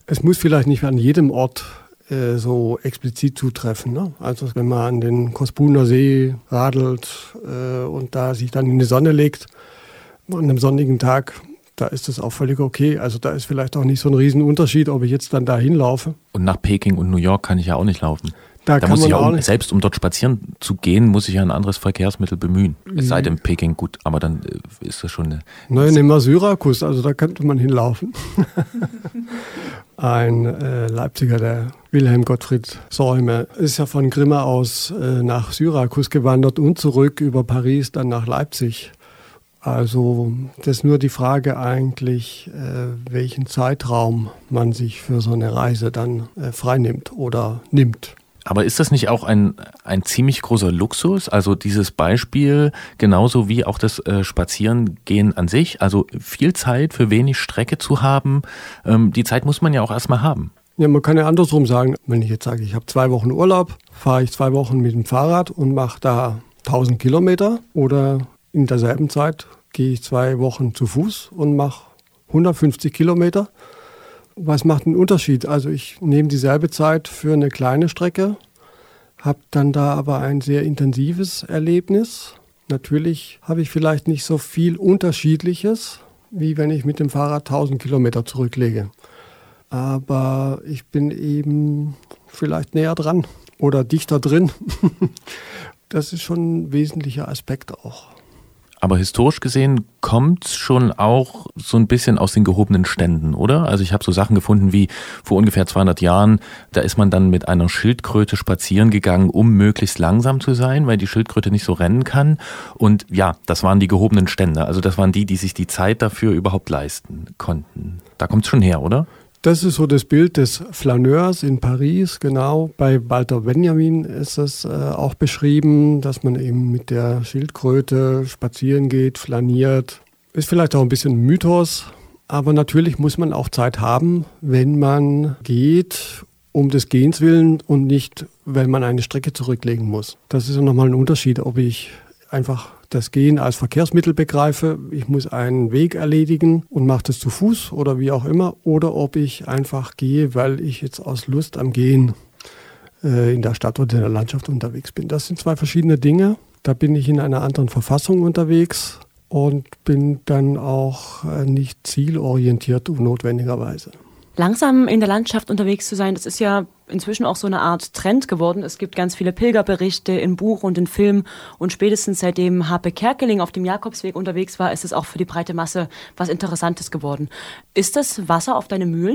Es muss vielleicht nicht an jedem Ort äh, so explizit zutreffen. Ne? Also wenn man an den Kospuner See radelt äh, und da sich dann in die Sonne legt, an einem sonnigen Tag, da ist das auch völlig okay. Also da ist vielleicht auch nicht so ein Riesenunterschied, ob ich jetzt dann da hinlaufe. Und nach Peking und New York kann ich ja auch nicht laufen. Da, da muss ich ja, um, selbst um dort spazieren zu gehen, muss ich ja ein anderes Verkehrsmittel bemühen. Es sei denn Peking, gut, aber dann ist das schon eine... Nein, nehmen wir Syrakus, also da könnte man hinlaufen. Ein äh, Leipziger, der Wilhelm Gottfried Säume, ist ja von Grimma aus äh, nach Syrakus gewandert und zurück über Paris dann nach Leipzig. Also das ist nur die Frage eigentlich, äh, welchen Zeitraum man sich für so eine Reise dann äh, freinimmt oder nimmt. Aber ist das nicht auch ein, ein ziemlich großer Luxus? Also dieses Beispiel, genauso wie auch das äh, Spazierengehen an sich, also viel Zeit für wenig Strecke zu haben, ähm, die Zeit muss man ja auch erstmal haben. Ja, man kann ja andersrum sagen, wenn ich jetzt sage, ich habe zwei Wochen Urlaub, fahre ich zwei Wochen mit dem Fahrrad und mache da tausend Kilometer oder in derselben Zeit gehe ich zwei Wochen zu Fuß und mache hundertfünfzig Kilometer. Was macht einen Unterschied? Also ich nehme dieselbe Zeit für eine kleine Strecke, habe dann da aber ein sehr intensives Erlebnis. Natürlich habe ich vielleicht nicht so viel Unterschiedliches, wie wenn ich mit dem Fahrrad tausend Kilometer zurücklege. Aber ich bin eben vielleicht näher dran oder dichter drin. Das ist schon ein wesentlicher Aspekt auch. Aber historisch gesehen kommt es schon auch so ein bisschen aus den gehobenen Ständen, oder? Also ich habe so Sachen gefunden wie vor ungefähr zweihundert Jahren, da ist man dann mit einer Schildkröte spazieren gegangen, um möglichst langsam zu sein, weil die Schildkröte nicht so rennen kann. Und ja, das waren die gehobenen Stände. Also das waren die, die sich die Zeit dafür überhaupt leisten konnten. Da kommt es schon her, oder? Das ist so das Bild des Flaneurs in Paris, genau. Bei Walter Benjamin ist es äh, auch beschrieben, dass man eben mit der Schildkröte spazieren geht, flaniert. Ist vielleicht auch ein bisschen ein Mythos, aber natürlich muss man auch Zeit haben, wenn man geht, um des Gehens willen und nicht, wenn man eine Strecke zurücklegen muss. Das ist ja nochmal ein Unterschied, ob ich einfach das Gehen als Verkehrsmittel begreife, ich muss einen Weg erledigen und mache das zu Fuß oder wie auch immer, oder ob ich einfach gehe, weil ich jetzt aus Lust am Gehen äh, in der Stadt oder in der Landschaft unterwegs bin. Das sind zwei verschiedene Dinge. Da bin ich in einer anderen Verfassung unterwegs und bin dann auch äh, nicht zielorientiert notwendigerweise. Langsam in der Landschaft unterwegs zu sein, das ist ja inzwischen auch so eine Art Trend geworden. Es gibt ganz viele Pilgerberichte in Buch und in Film und spätestens seitdem Harpe Kerkeling auf dem Jakobsweg unterwegs war, ist es auch für die breite Masse was Interessantes geworden. Ist das Wasser auf deine Mühlen?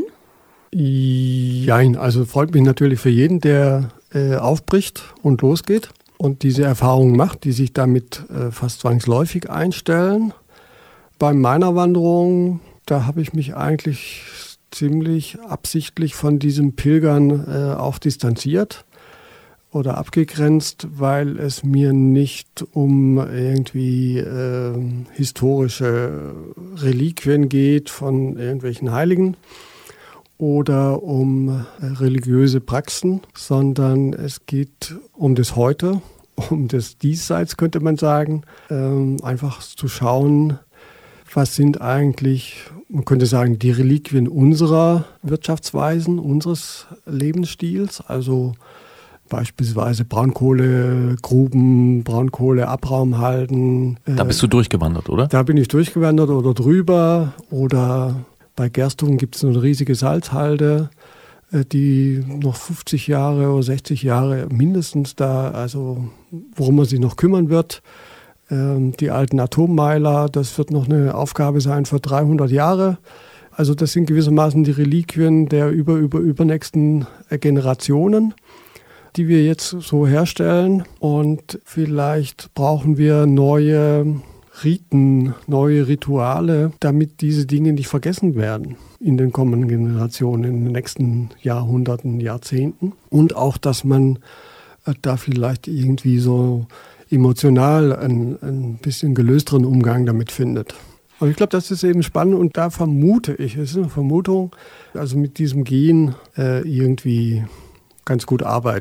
Jein, also freut mich natürlich für jeden, der äh, aufbricht und losgeht und diese Erfahrungen macht, die sich damit äh, fast zwangsläufig einstellen. Bei meiner Wanderung, da habe ich mich eigentlich ziemlich absichtlich von diesem Pilgern äh, auch distanziert oder abgegrenzt, weil es mir nicht um irgendwie äh, historische Reliquien geht von irgendwelchen Heiligen oder um äh, religiöse Praxen, sondern es geht um das Heute, um das Diesseits, könnte man sagen, ähm, einfach zu schauen, was sind eigentlich, man könnte sagen, die Reliquien unserer Wirtschaftsweisen, unseres Lebensstils, also beispielsweise Braunkohlegruben, Braunkohleabraum halten. Da bist du durchgewandert, oder? Da bin ich durchgewandert oder drüber. Oder bei Gerstungen gibt es eine riesige Salzhalde, die noch fünfzig Jahre oder sechzig Jahre mindestens da, also worum man sich noch kümmern wird. Die alten Atommeiler, das wird noch eine Aufgabe sein für dreihundert Jahre. Also das sind gewissermaßen die Reliquien der über, über, übernächsten Generationen, die wir jetzt so herstellen. Und vielleicht brauchen wir neue Riten, neue Rituale, damit diese Dinge nicht vergessen werden in den kommenden Generationen, in den nächsten Jahrhunderten, Jahrzehnten. Und auch, dass man da vielleicht irgendwie so emotional einen, ein bisschen gelösteren Umgang damit findet. Und ich glaube, das ist eben spannend und da vermute ich, es ist eine Vermutung, also mit diesem Gehen äh, irgendwie ganz gut arbeiten.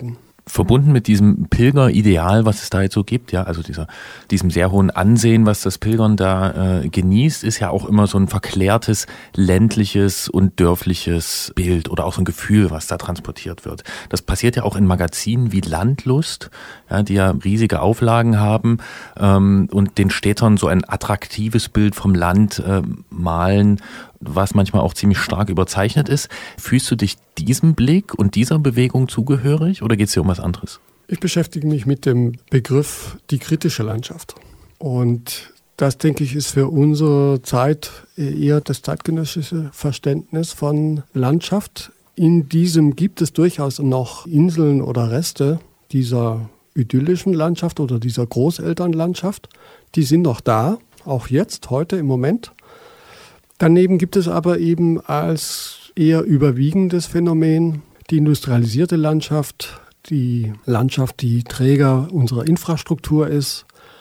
Verbunden mit diesem Pilgerideal, was es da jetzt so gibt, ja, also dieser, diesem sehr hohen Ansehen, was das Pilgern da äh, genießt, ist ja auch immer so ein verklärtes, ländliches und dörfliches Bild oder auch so ein Gefühl, was da transportiert wird. Das passiert ja auch in Magazinen wie Landlust, ja, die ja riesige Auflagen haben ähm, und den Städtern so ein attraktives Bild vom Land äh, malen, was manchmal auch ziemlich stark überzeichnet ist. Fühlst du dich diesem Blick und dieser Bewegung zugehörig oder geht es dir um was anderes? Ich beschäftige mich mit dem Begriff die kritische Landschaft. Und das, denke ich, ist für unsere Zeit eher das zeitgenössische Verständnis von Landschaft. In diesem gibt es durchaus noch Inseln oder Reste dieser idyllischen Landschaft oder dieser Großelternlandschaft. Die sind noch da, auch jetzt, heute im Moment. Daneben gibt es aber eben als eher überwiegendes Phänomen die industrialisierte Landschaft, die Landschaft, die Träger unserer Infrastruktur ist.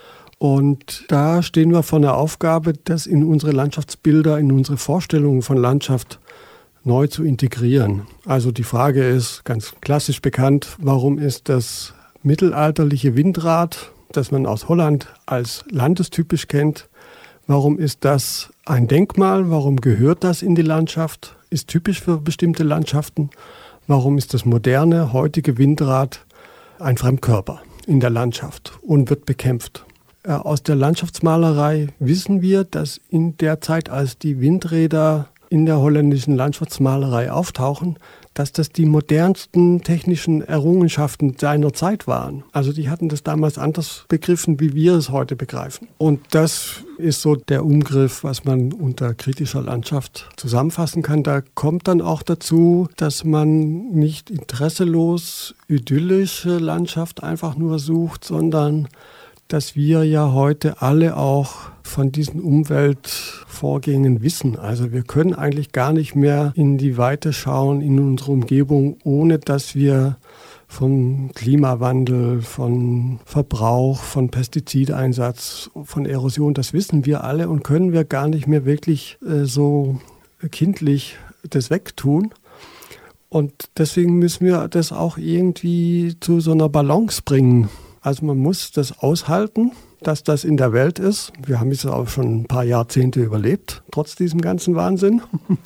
Und da stehen wir vor der Aufgabe, das in unsere Landschaftsbilder, in unsere Vorstellungen von Landschaft neu zu integrieren. Also die Frage ist ganz klassisch bekannt, warum ist das mittelalterliche Windrad, das man aus Holland als landestypisch kennt, warum ist das ein Denkmal? Warum gehört das in die Landschaft? Ist typisch für bestimmte Landschaften. Warum ist das moderne, heutige Windrad ein Fremdkörper in der Landschaft und wird bekämpft? Aus der Landschaftsmalerei wissen wir, dass in der Zeit, als die Windräder in der holländischen Landschaftsmalerei auftauchen, dass das die modernsten technischen Errungenschaften seiner Zeit waren. Also die hatten das damals anders begriffen, wie wir es heute begreifen. Und das ist so der Umgriff, was man unter kritischer Landschaft zusammenfassen kann. Da kommt dann auch dazu, dass man nicht interesselos idyllische Landschaft einfach nur sucht, sondern dass wir ja heute alle auch von diesen Umweltvorgängen wissen. Also wir können eigentlich gar nicht mehr in die Weite schauen, in unsere Umgebung, ohne dass wir vom Klimawandel, von Verbrauch, von Pestizideinsatz, von Erosion, das wissen wir alle und können wir gar nicht mehr wirklich äh, so kindlich das wegtun. Und deswegen müssen wir das auch irgendwie zu so einer Balance bringen. Also man muss das aushalten, dass das in der Welt ist. Wir haben es auch schon ein paar Jahrzehnte überlebt, trotz diesem ganzen Wahnsinn.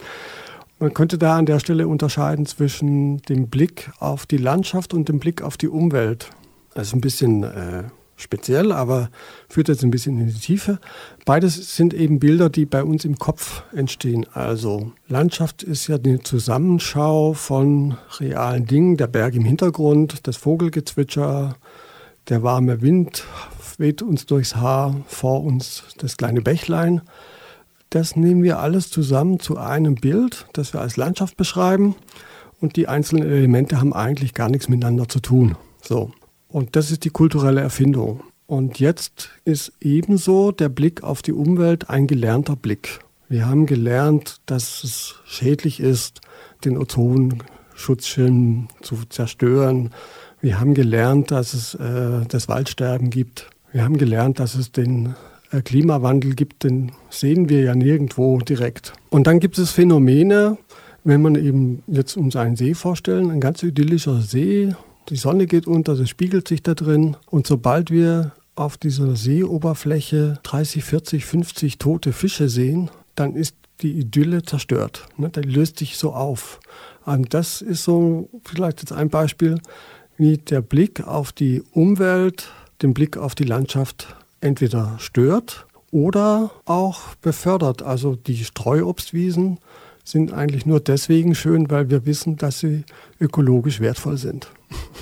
Man könnte da an der Stelle unterscheiden zwischen dem Blick auf die Landschaft und dem Blick auf die Umwelt. Das ist ein bisschen äh, speziell, aber führt jetzt ein bisschen in die Tiefe. Beides sind eben Bilder, die bei uns im Kopf entstehen. Also Landschaft ist ja eine Zusammenschau von realen Dingen. Der Berg im Hintergrund, das Vogelgezwitscher, der warme Wind weht uns durchs Haar, vor uns das kleine Bächlein. Das nehmen wir alles zusammen zu einem Bild, das wir als Landschaft beschreiben. Und die einzelnen Elemente haben eigentlich gar nichts miteinander zu tun. So. Und das ist die kulturelle Erfindung. Und jetzt ist ebenso der Blick auf die Umwelt ein gelernter Blick. Wir haben gelernt, dass es schädlich ist, den Ozonschutzschirm zu zerstören. Wir haben gelernt, dass es äh, das Waldsterben gibt. Wir haben gelernt, dass es den äh, Klimawandel gibt. Den sehen wir ja nirgendwo direkt. Und dann gibt es Phänomene, wenn man eben jetzt uns einen See vorstellen, ein ganz idyllischer See. Die Sonne geht unter, das spiegelt sich da drin. Und sobald wir auf dieser Seeoberfläche dreißig, vierzig, fünfzig tote Fische sehen, dann ist die Idylle zerstört. Ne? Die löst sich so auf. Und das ist so vielleicht jetzt ein Beispiel, wie der Blick auf die Umwelt, den Blick auf die Landschaft entweder stört oder auch befördert. Also die Streuobstwiesen sind eigentlich nur deswegen schön, weil wir wissen, dass sie ökologisch wertvoll sind.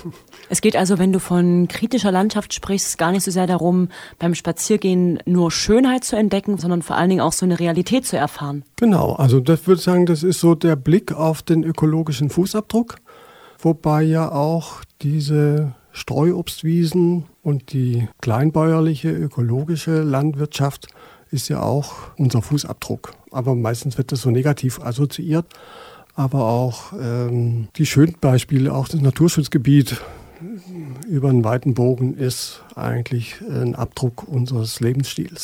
Es geht also, wenn du von kritischer Landschaft sprichst, gar nicht so sehr darum, beim Spaziergehen nur Schönheit zu entdecken, sondern vor allen Dingen auch so eine Realität zu erfahren. Genau, also das würde ich sagen, das ist so der Blick auf den ökologischen Fußabdruck. Wobei ja auch diese Streuobstwiesen und die kleinbäuerliche ökologische Landwirtschaft ist ja auch unser Fußabdruck. Aber meistens wird das so negativ assoziiert. Aber auch ähm, die schönen Beispiele, auch das Naturschutzgebiet über einen weiten Bogen ist eigentlich ein Abdruck unseres Lebensstils.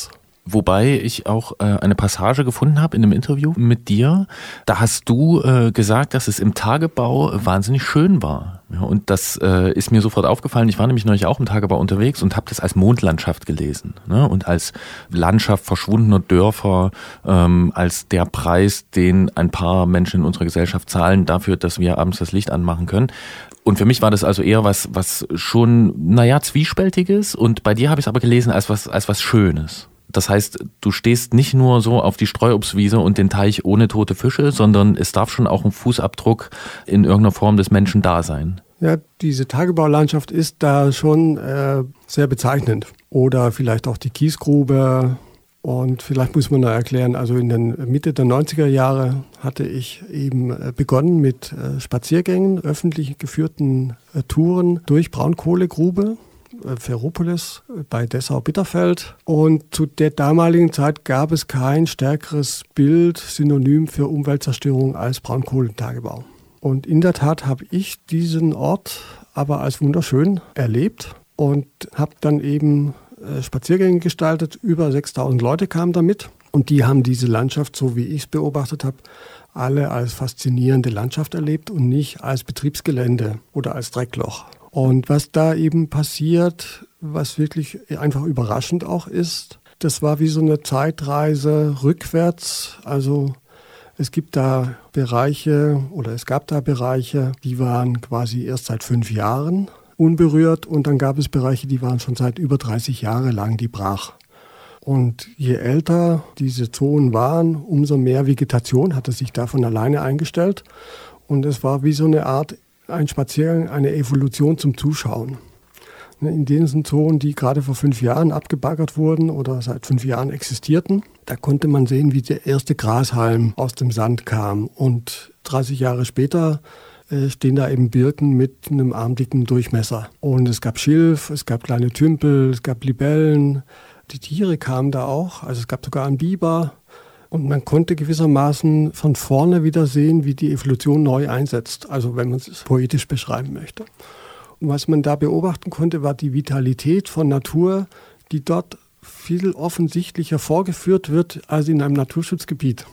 Wobei ich auch äh, eine Passage gefunden habe in einem Interview mit dir. Da hast du äh, gesagt, dass es im Tagebau wahnsinnig schön war. Ja, und das äh, ist mir sofort aufgefallen. Ich war nämlich neulich auch im Tagebau unterwegs und habe das als Mondlandschaft gelesen. Ne? Und als Landschaft verschwundener Dörfer, ähm, als der Preis, den ein paar Menschen in unserer Gesellschaft zahlen dafür, dass wir abends das Licht anmachen können. Und für mich war das also eher was, was schon, naja, Zwiespältiges. Und bei dir habe ich es aber gelesen als was, als was Schönes. Das heißt, du stehst nicht nur so auf die Streuobstwiese und den Teich ohne tote Fische, sondern es darf schon auch ein Fußabdruck in irgendeiner Form des Menschen da sein. Ja, diese Tagebaulandschaft ist da schon äh, sehr bezeichnend. Oder vielleicht auch die Kiesgrube. Und vielleicht muss man da erklären, also in den Mitte der neunziger Jahre hatte ich eben begonnen mit äh, Spaziergängen, öffentlich geführten äh, Touren durch Braunkohlegrube. Ferropolis bei Dessau-Bitterfeld. Und zu der damaligen Zeit gab es kein stärkeres Bild, Synonym für Umweltzerstörung als Braunkohlentagebau. Und in der Tat habe ich diesen Ort aber als wunderschön erlebt und habe dann eben Spaziergänge gestaltet. Über sechstausend Leute kamen da mit. Und die haben diese Landschaft, so wie ich es beobachtet habe, alle als faszinierende Landschaft erlebt und nicht als Betriebsgelände oder als Dreckloch. Und was da eben passiert, was wirklich einfach überraschend auch ist, das war wie so eine Zeitreise rückwärts. Also es gibt da Bereiche oder es gab da Bereiche, die waren quasi erst seit fünf Jahren unberührt und dann gab es Bereiche, die waren schon seit über dreißig Jahre lang, die brach. Und je älter diese Zonen waren, umso mehr Vegetation hatte sich da von alleine eingestellt. Und es war wie so eine Art ein Spaziergang, eine Evolution zum Zuschauen. In diesen Zonen, die gerade vor fünf Jahren abgebaggert wurden oder seit fünf Jahren existierten, da konnte man sehen, wie der erste Grashalm aus dem Sand kam. Und dreißig Jahre später äh, stehen da eben Birken mit einem armdicken Durchmesser. Und es gab Schilf, es gab kleine Tümpel, es gab Libellen. Die Tiere kamen da auch, also es gab sogar einen Biber. Und man konnte gewissermaßen von vorne wieder sehen, wie die Evolution neu einsetzt, also wenn man es poetisch beschreiben möchte. Und was man da beobachten konnte, war die Vitalität von Natur, die dort viel offensichtlicher vorgeführt wird als in einem Naturschutzgebiet.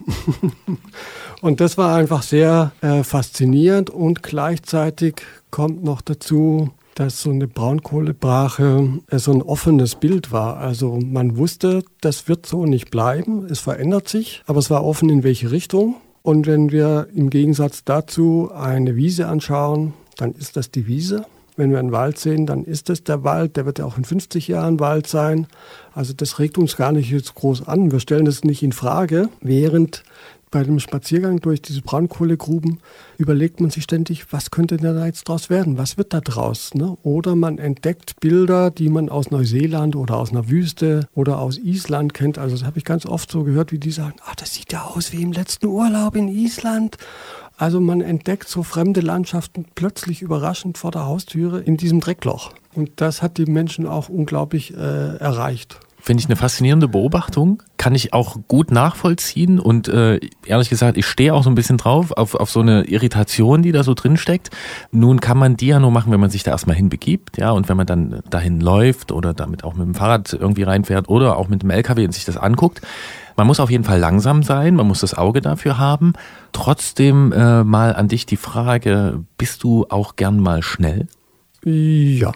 Und das war einfach sehr äh, faszinierend und gleichzeitig kommt noch dazu, dass so eine Braunkohlebrache so ein offenes Bild war. Also man wusste, das wird so nicht bleiben, es verändert sich, aber es war offen, in welche Richtung. Und wenn wir im Gegensatz dazu eine Wiese anschauen, dann ist das die Wiese. Wenn wir einen Wald sehen, dann ist es der Wald, der wird ja auch in fünfzig Jahren Wald sein. Also das regt uns gar nicht jetzt groß an, wir stellen das nicht in Frage, während bei dem Spaziergang durch diese Braunkohlegruben überlegt man sich ständig, was könnte denn da jetzt draus werden? Was wird da draus? Ne? Oder man entdeckt Bilder, die man aus Neuseeland oder aus einer Wüste oder aus Island kennt. Also das habe ich ganz oft so gehört, wie die sagen, ah, das sieht ja aus wie im letzten Urlaub in Island. Also man entdeckt so fremde Landschaften plötzlich überraschend vor der Haustüre in diesem Dreckloch. Und das hat die Menschen auch unglaublich äh, erreicht. Finde ich eine faszinierende Beobachtung, kann ich auch gut nachvollziehen und äh, ehrlich gesagt, ich stehe auch so ein bisschen drauf, auf, auf so eine Irritation, die da so drin steckt. Nun kann man die ja nur machen, wenn man sich da erstmal hinbegibt, ja, und wenn man dann dahin läuft oder damit auch mit dem Fahrrad irgendwie reinfährt oder auch mit dem L K W und sich das anguckt. Man muss auf jeden Fall langsam sein, man muss das Auge dafür haben. Trotzdem äh, mal an dich die Frage, bist du auch gern mal schnell? Ja.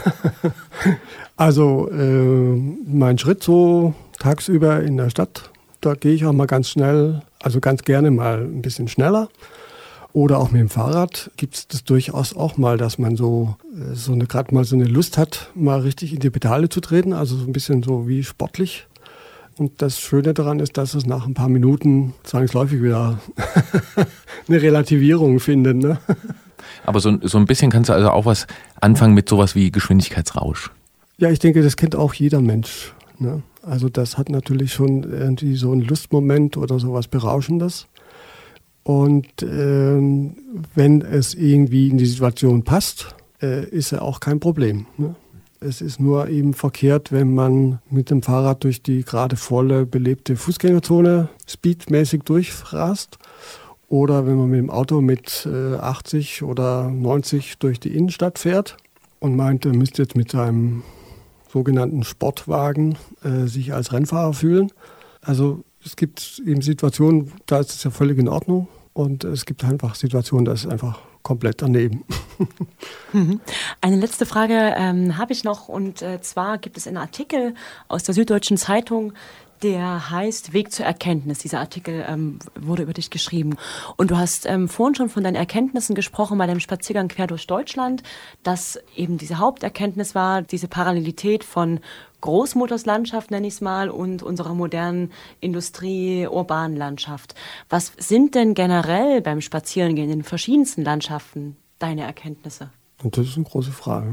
Also äh, mein Schritt so tagsüber in der Stadt, da gehe ich auch mal ganz schnell, also ganz gerne mal ein bisschen schneller. Oder auch mit dem Fahrrad gibt es das durchaus auch mal, dass man so, so eine, gerade mal so eine Lust hat, mal richtig in die Pedale zu treten, also so ein bisschen so wie sportlich. Und das Schöne daran ist, dass es nach ein paar Minuten zwangsläufig wieder eine Relativierung findet, ne? Aber so, so ein bisschen kannst du also auch was anfangen mit sowas wie Geschwindigkeitsrausch. Ja, ich denke, das kennt auch jeder Mensch, ne? Also das hat natürlich schon irgendwie so einen Lustmoment oder sowas Berauschendes. Und ähm, wenn es irgendwie in die Situation passt, äh, ist ja auch kein Problem, ne? Es ist nur eben verkehrt, wenn man mit dem Fahrrad durch die gerade volle, belebte Fußgängerzone speedmäßig durchrast. Oder wenn man mit dem Auto mit äh, achtzig oder neunzig durch die Innenstadt fährt und meint, er müsste jetzt mit seinem sogenannten Sportwagen äh, sich als Rennfahrer fühlen. Also es gibt eben Situationen, da ist es ja völlig in Ordnung. Und es gibt einfach Situationen, da ist es einfach komplett daneben. Eine letzte Frage ähm, habe ich noch. Und äh, zwar gibt es einen Artikel aus der Süddeutschen Zeitung, der heißt Weg zur Erkenntnis. Dieser Artikel ähm, wurde über dich geschrieben. Und du hast ähm, vorhin schon von deinen Erkenntnissen gesprochen bei deinem Spaziergang quer durch Deutschland, dass eben diese Haupterkenntnis war, diese Parallelität von Großmuterslandschaft, nenne ich es mal, und unserer modernen Industrie-urbanen Landschaft. Was sind denn generell beim Spazierengehen in den verschiedensten Landschaften deine Erkenntnisse? Und das ist eine große Frage.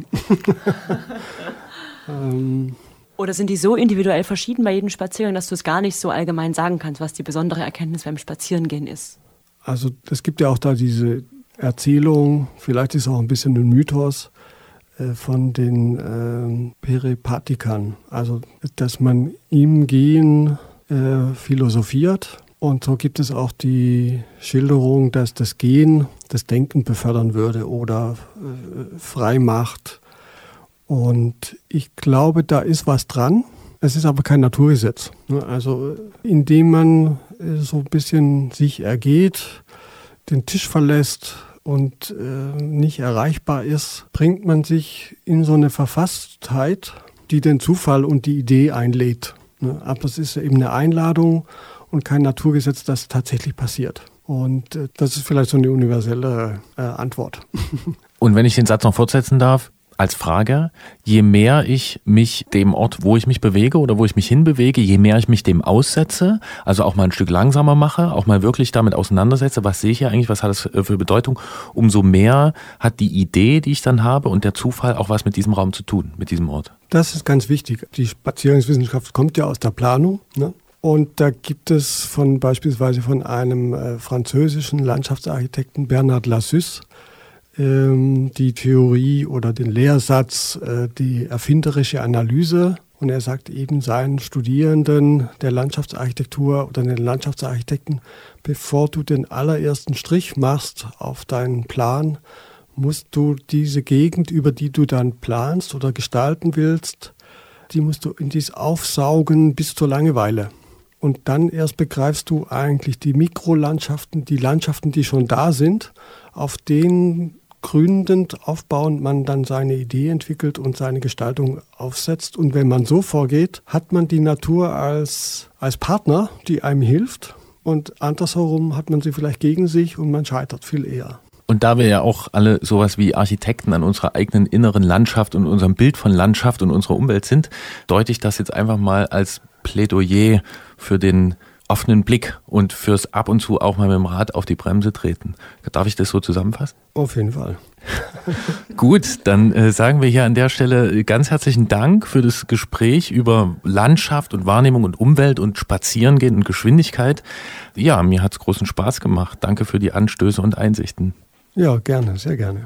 ähm... Oder sind die so individuell verschieden bei jedem Spaziergang, dass du es gar nicht so allgemein sagen kannst, was die besondere Erkenntnis beim Spazierengehen ist? Also es gibt ja auch da diese Erzählung, vielleicht ist es auch ein bisschen ein Mythos, äh, von den äh, Peripatikern. Also dass man im Gehen äh, philosophiert. Und so gibt es auch die Schilderung, dass das Gehen das Denken befördern würde oder äh, frei macht. Und ich glaube, da ist was dran. Es ist aber kein Naturgesetz. Also indem man so ein bisschen sich ergeht, den Tisch verlässt und äh, nicht erreichbar ist, bringt man sich in so eine Verfasstheit, die den Zufall und die Idee einlädt. Aber es ist eben eine Einladung und kein Naturgesetz, das tatsächlich passiert. Und äh, das ist vielleicht so eine universelle äh, Antwort. Und wenn ich den Satz noch fortsetzen darf, als Frage, je mehr ich mich dem Ort, wo ich mich bewege oder wo ich mich hinbewege, je mehr ich mich dem aussetze, also auch mal ein Stück langsamer mache, auch mal wirklich damit auseinandersetze, was sehe ich hier eigentlich, was hat das für Bedeutung, umso mehr hat die Idee, die ich dann habe und der Zufall auch was mit diesem Raum zu tun, mit diesem Ort. Das ist ganz wichtig. Die Spaziergangswissenschaft kommt ja aus der Planung, ne? Und da gibt es von beispielsweise von einem äh, französischen Landschaftsarchitekten Bernard Lassus die Theorie oder den Lehrsatz, die erfinderische Analyse. Und er sagt eben seinen Studierenden der Landschaftsarchitektur oder den Landschaftsarchitekten, bevor du den allerersten Strich machst auf deinen Plan, musst du diese Gegend, über die du dann planst oder gestalten willst, die musst du in dies aufsaugen bis zur Langeweile. Und dann erst begreifst du eigentlich die Mikrolandschaften, die Landschaften, die schon da sind, auf denen gründend, aufbauend man dann seine Idee entwickelt und seine Gestaltung aufsetzt. Und wenn man so vorgeht, hat man die Natur als, als Partner, die einem hilft. Und andersherum hat man sie vielleicht gegen sich und man scheitert viel eher. Und da wir ja auch alle sowas wie Architekten an unserer eigenen inneren Landschaft und unserem Bild von Landschaft und unserer Umwelt sind, deute ich das jetzt einfach mal als Plädoyer für den offenen Blick und fürs ab und zu auch mal mit dem Rad auf die Bremse treten. Darf ich das so zusammenfassen? Auf jeden Fall. Gut, dann äh, sagen wir hier an der Stelle ganz herzlichen Dank für das Gespräch über Landschaft und Wahrnehmung und Umwelt und Spazierengehen und Geschwindigkeit. Ja, mir hat es großen Spaß gemacht. Danke für die Anstöße und Einsichten. Ja, gerne, sehr gerne.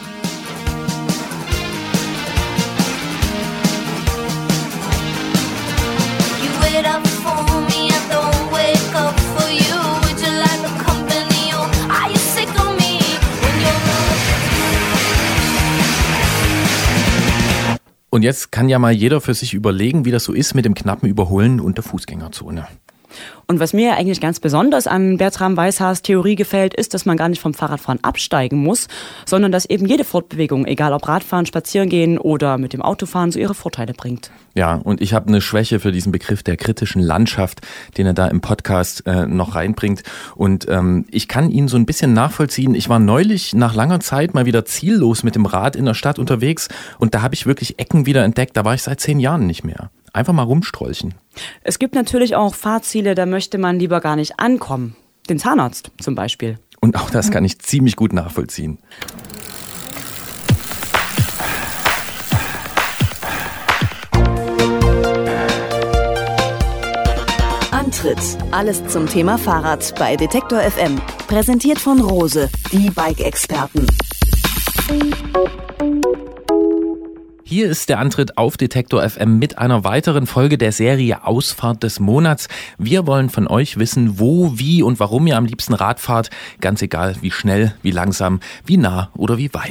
Und jetzt kann ja mal jeder für sich überlegen, wie das so ist mit dem knappen Überholen und der Fußgängerzone. Und was mir eigentlich ganz besonders an Bertram Weishaars Theorie gefällt, ist, dass man gar nicht vom Fahrradfahren absteigen muss, sondern dass eben jede Fortbewegung, egal ob Radfahren, Spazierengehen oder mit dem Autofahren, so ihre Vorteile bringt. Ja, und ich habe eine Schwäche für diesen Begriff der kritischen Landschaft, den er da im Podcast äh, noch reinbringt. Und ähm, ich kann ihn so ein bisschen nachvollziehen. Ich war neulich nach langer Zeit mal wieder ziellos mit dem Rad in der Stadt unterwegs und da habe ich wirklich Ecken wieder entdeckt. Da war ich seit zehn Jahren nicht mehr. Einfach mal rumstrolchen. Es gibt natürlich auch Fahrziele, da möchte man lieber gar nicht ankommen. Den Zahnarzt zum Beispiel. Und auch das kann ich ziemlich gut nachvollziehen. Antritt. Alles zum Thema Fahrrad bei Detektor F M. Präsentiert von Rose, die Bike-Experten. Hier ist der Antritt auf Detektor F M mit einer weiteren Folge der Serie Ausfahrt des Monats. Wir wollen von euch wissen, wo, wie und warum ihr am liebsten Rad fahrt. Ganz egal, wie schnell, wie langsam, wie nah oder wie weit.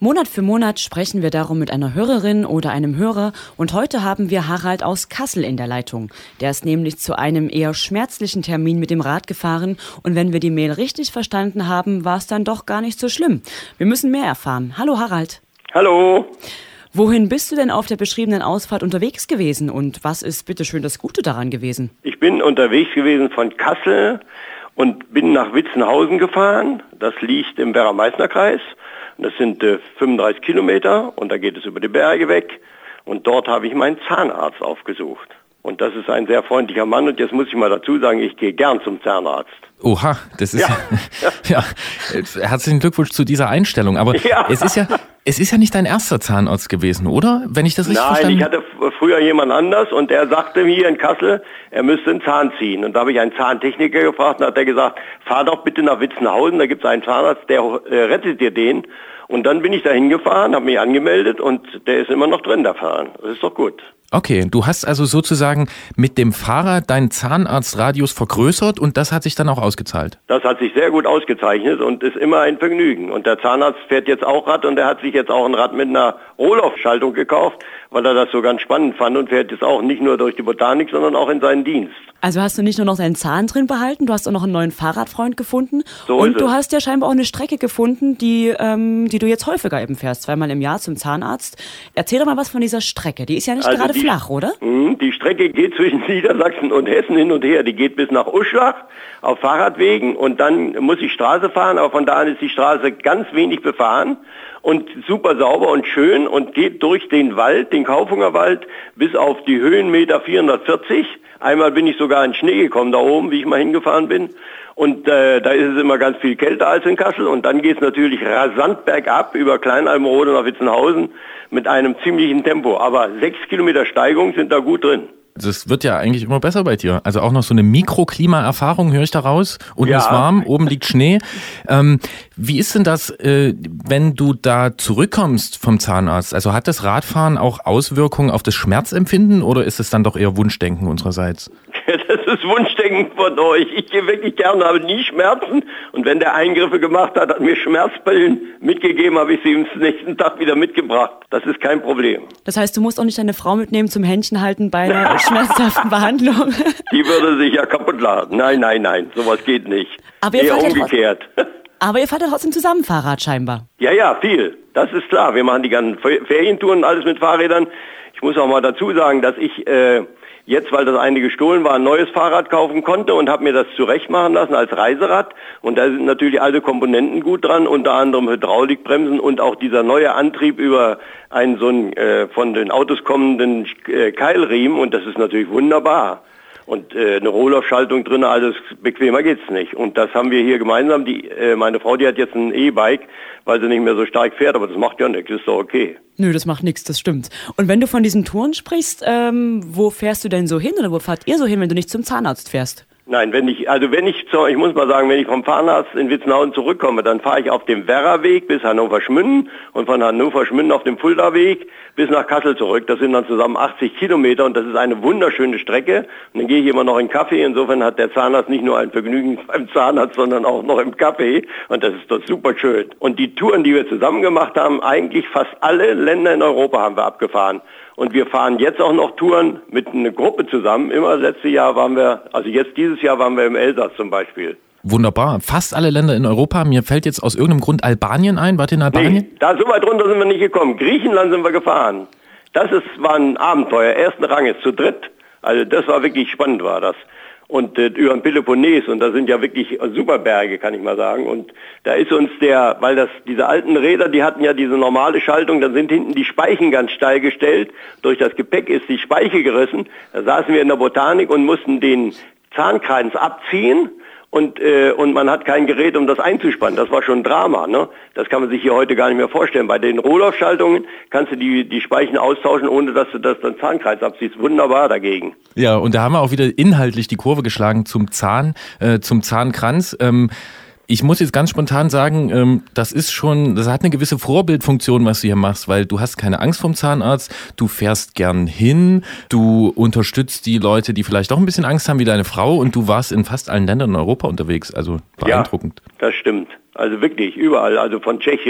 Monat für Monat sprechen wir darum mit einer Hörerin oder einem Hörer und heute haben wir Harald aus Kassel in der Leitung. Der ist nämlich zu einem eher schmerzlichen Termin mit dem Rad gefahren und wenn wir die Mail richtig verstanden haben, war es dann doch gar nicht so schlimm. Wir müssen mehr erfahren. Hallo Harald. Hallo. Wohin bist du denn auf der beschriebenen Ausfahrt unterwegs gewesen und was ist bitteschön das Gute daran gewesen? Ich bin unterwegs gewesen von Kassel und bin nach Witzenhausen gefahren. Das liegt im Werra-Meißner-Kreis. Das sind äh, fünfunddreißig Kilometer und da geht es über die Berge weg. Und dort habe ich meinen Zahnarzt aufgesucht. Und das ist ein sehr freundlicher Mann. Und jetzt muss ich mal dazu sagen, ich gehe gern zum Zahnarzt. Oha, das ist ja, ja, ja herzlichen Glückwunsch zu dieser Einstellung. Aber ja. es ist ja, es ist ja nicht dein erster Zahnarzt gewesen, oder? Wenn ich das richtig Nein, verstanden habe. Nein, ich hatte früher jemand anders und der sagte mir in Kassel, er müsste einen Zahn ziehen. Und da habe ich einen Zahntechniker gefragt und hat der gesagt, fahr doch bitte nach Witzenhausen, da gibt es einen Zahnarzt, der äh, rettet dir den. Und dann bin ich da hingefahren, habe mich angemeldet und der ist immer noch drin, der Fahren. Das ist doch gut. Okay, du hast also sozusagen mit dem Fahrrad deinen Zahnarztradius vergrößert und das hat sich dann auch ausgezahlt? Das hat sich sehr gut ausgezeichnet und ist immer ein Vergnügen. Und der Zahnarzt fährt jetzt auch Rad und der hat sich jetzt auch ein Rad mit einer Rohloff-Schaltung gekauft, weil er das so ganz spannend fand und fährt jetzt auch nicht nur durch die Botanik, sondern auch in seinen Dienst. Also hast du nicht nur noch deinen Zahn drin behalten, du hast auch noch einen neuen Fahrradfreund gefunden so und du es. hast ja scheinbar auch eine Strecke gefunden, die, ähm, die du jetzt häufiger eben fährst, zweimal im Jahr zum Zahnarzt. Erzähl doch mal was von dieser Strecke, die ist ja nicht also gerade die, flach, oder? Mh, die Strecke geht zwischen Niedersachsen und Hessen hin und her, die geht bis nach Uschlach auf Fahrradwegen und dann muss ich Straße fahren, aber von da an ist die Straße ganz wenig befahren und super sauber und schön und geht durch den Wald, den Kaufunger Wald, bis auf die Höhenmeter vierhundertvierzig. Einmal bin ich sogar in Schnee gekommen da oben, wie ich mal hingefahren bin. Und äh, da ist es immer ganz viel kälter als in Kassel. Und dann geht es natürlich rasant bergab über Kleinalmrode nach Witzenhausen mit einem ziemlichen Tempo. Aber sechs Kilometer Steigung sind da gut drin. Das wird ja eigentlich immer besser bei dir. Also auch noch so eine Mikroklimaerfahrung höre ich da raus. Unten ja. ist warm, oben liegt Schnee. Ähm, wie ist denn das, äh, wenn du da zurückkommst vom Zahnarzt? Also hat das Radfahren auch Auswirkungen auf das Schmerzempfinden oder ist es dann doch eher Wunschdenken unsererseits? Das ist Wunschdenken von euch. Ich gehe wirklich gerne, habe nie Schmerzen. Und wenn der Eingriffe gemacht hat, hat mir Schmerzpillen mitgegeben, habe ich sie am nächsten Tag wieder mitgebracht. Das ist kein Problem. Das heißt, du musst auch nicht deine Frau mitnehmen zum Händchen halten bei einer schmerzhaften Behandlung? Die würde sich ja kaputt laden. Nein, nein, nein, sowas geht nicht. Aber ihr eher fahrt umgekehrt. Ja Aber ihr fahrt ja trotzdem zusammen Fahrrad scheinbar. Ja, ja, viel. Das ist klar. Wir machen die ganzen Ferientouren und alles mit Fahrrädern. Ich muss auch mal dazu sagen, dass ich äh, jetzt, weil das eine gestohlen war, ein neues Fahrrad kaufen konnte und habe mir das zurechtmachen lassen als Reiserad. Und da sind natürlich alle Komponenten gut dran, unter anderem Hydraulikbremsen und auch dieser neue Antrieb über einen so einen äh, von den Autos kommenden äh, Keilriemen. Und das ist natürlich wunderbar. Und äh, eine Rohloff-Schaltung drin, alles bequemer geht's nicht. Und das haben wir hier gemeinsam. Die, äh, meine Frau, die hat jetzt ein E-Bike, weil sie nicht mehr so stark fährt, aber das macht ja nichts, ist doch okay. Nö, das macht nichts, das stimmt. Und wenn du von diesen Touren sprichst, ähm, wo fährst du denn so hin oder wo fahrt ihr so hin, wenn du nicht zum Zahnarzt fährst? Nein, wenn ich, also wenn ich, ich muss mal sagen, wenn ich vom Zahnarzt in Witzenhausen zurückkomme, dann fahre ich auf dem Werra-Weg bis Hannover-Schmünden und von Hannover-Schmünden auf dem Fulda-Weg bis nach Kassel zurück. Das sind dann zusammen achtzig Kilometer und das ist eine wunderschöne Strecke. Und dann gehe ich immer noch in Kaffee. Insofern hat der Zahnarzt nicht nur ein Vergnügen beim Zahnarzt, sondern auch noch im Kaffee. Und das ist doch super schön. Und die Touren, die wir zusammen gemacht haben, eigentlich fast alle Länder in Europa haben wir abgefahren. Und wir fahren jetzt auch noch Touren mit einer Gruppe zusammen. Immer letztes Jahr waren wir, also jetzt dieses Jahr waren wir im Elsass zum Beispiel. Wunderbar. Fast alle Länder in Europa. Mir fällt jetzt aus irgendeinem Grund Albanien ein. Wart ihr in Albanien? Nee, da so weit runter sind wir nicht gekommen. Griechenland sind wir gefahren. Das ist, war ein Abenteuer, ersten Ranges, zu dritt. Also das war wirklich spannend, war das. Und äh, über den Peloponnes, und da sind ja wirklich super Berge, kann ich mal sagen. Und da ist uns der, weil das diese alten Räder, die hatten ja diese normale Schaltung, dann sind hinten die Speichen ganz steil gestellt. Durch das Gepäck ist die Speiche gerissen. Da saßen wir in der Botanik und mussten den Zahnkreis abziehen. Und, äh, und man hat kein Gerät, um das einzuspannen. Das war schon ein Drama, ne? Das kann man sich hier heute gar nicht mehr vorstellen. Bei den Rohloff-Schaltungen kannst du die, die Speichen austauschen, ohne dass du das dann Zahnkreis abziehst. Wunderbar dagegen. Ja, und da haben wir auch wieder inhaltlich die Kurve geschlagen zum Zahn, äh, zum Zahnkranz. Ähm, Ich muss jetzt ganz spontan sagen, das ist schon, das hat eine gewisse Vorbildfunktion, was du hier machst, weil du hast keine Angst vom Zahnarzt, du fährst gern hin, du unterstützt die Leute, die vielleicht auch ein bisschen Angst haben, wie deine Frau, und du warst in fast allen Ländern in Europa unterwegs, also beeindruckend. Ja, das stimmt. Also wirklich, überall, also von Tschechien,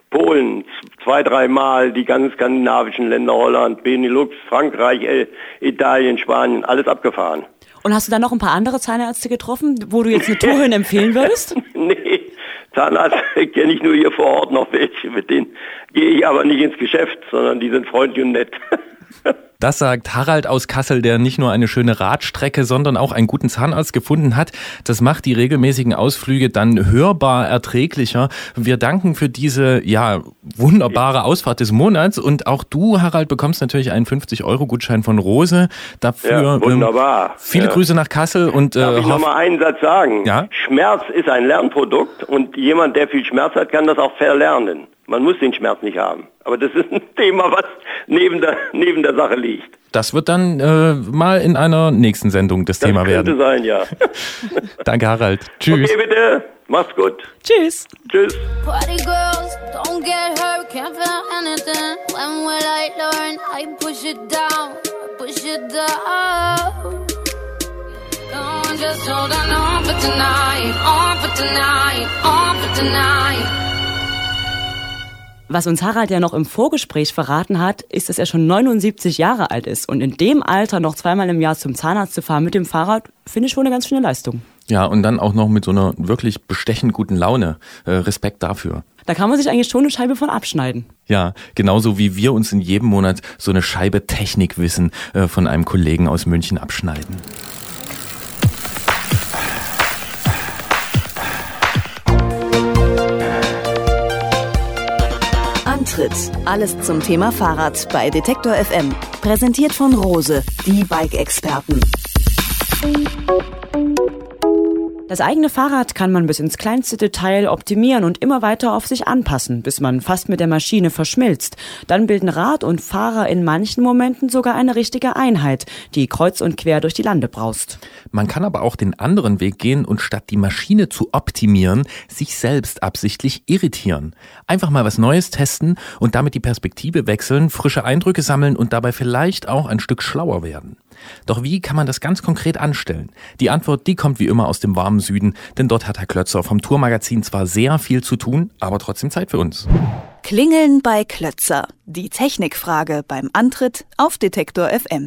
Polen, zwei, dreimal die ganzen skandinavischen Länder, Holland, Benelux, Frankreich, äh, Italien, Spanien, alles abgefahren. Und hast du dann noch ein paar andere Zahnärzte getroffen, wo du jetzt eine Tour hin empfehlen würdest? Nee, Zahnarzt kenne ich nur hier vor Ort noch welche, mit denen gehe ich aber nicht ins Geschäft, sondern die sind freundlich und nett. Das sagt Harald aus Kassel, der nicht nur eine schöne Radstrecke, sondern auch einen guten Zahnarzt gefunden hat. Das macht die regelmäßigen Ausflüge dann hörbar erträglicher. Wir danken für diese, ja, wunderbare Ausfahrt des Monats. Und auch du, Harald, bekommst natürlich einen fünfzig-Euro-Gutschein von Rose. Dafür ja, wunderbar. Ähm, viele ja. Grüße nach Kassel. Und, Darf äh, ich noch mal einen Satz sagen? Ja? Schmerz ist ein Lernprodukt und jemand, der viel Schmerz hat, kann das auch verlernen. Man muss den Schmerz nicht haben. Aber das ist ein Thema, was neben der, neben der Sache liegt. Das wird dann äh, mal in einer nächsten Sendung das, das Thema werden. Das könnte sein, ja. Danke, Harald. Tschüss. Okay, bitte. Mach's gut. Tschüss. Tschüss. Party girls, don't get hurt, can't feel anything. When will I learn? I push it down, push it down. Don't just hold on for tonight, on for tonight, on for tonight. Was uns Harald ja noch im Vorgespräch verraten hat, ist, dass er schon neunundsiebzig Jahre alt ist. Und in dem Alter noch zweimal im Jahr zum Zahnarzt zu fahren mit dem Fahrrad, finde ich schon eine ganz schöne Leistung. Ja, und dann auch noch mit so einer wirklich bestechend guten Laune. Äh, Respekt dafür. Da kann man sich eigentlich schon eine Scheibe von abschneiden. Ja, genauso wie wir uns in jedem Monat so eine Scheibe Technikwissen äh, von einem Kollegen aus München abschneiden. Antritt. Alles zum Thema Fahrrad bei Detektor F M. Präsentiert von Rose, die Bike-Experten. Das eigene Fahrrad kann man bis ins kleinste Detail optimieren und immer weiter auf sich anpassen, bis man fast mit der Maschine verschmilzt. Dann bilden Rad und Fahrer in manchen Momenten sogar eine richtige Einheit, die kreuz und quer durch die Lande braust. Man kann aber auch den anderen Weg gehen und statt die Maschine zu optimieren, sich selbst absichtlich irritieren. Einfach mal was Neues testen und damit die Perspektive wechseln, frische Eindrücke sammeln und dabei vielleicht auch ein Stück schlauer werden. Doch wie kann man das ganz konkret anstellen? Die Antwort, die kommt wie immer aus dem warmen Süden, denn dort hat Herr Klötzer vom Tourmagazin zwar sehr viel zu tun, aber trotzdem Zeit für uns. Klingeln bei Klötzer. Die Technikfrage beim Antritt auf Detektor F M.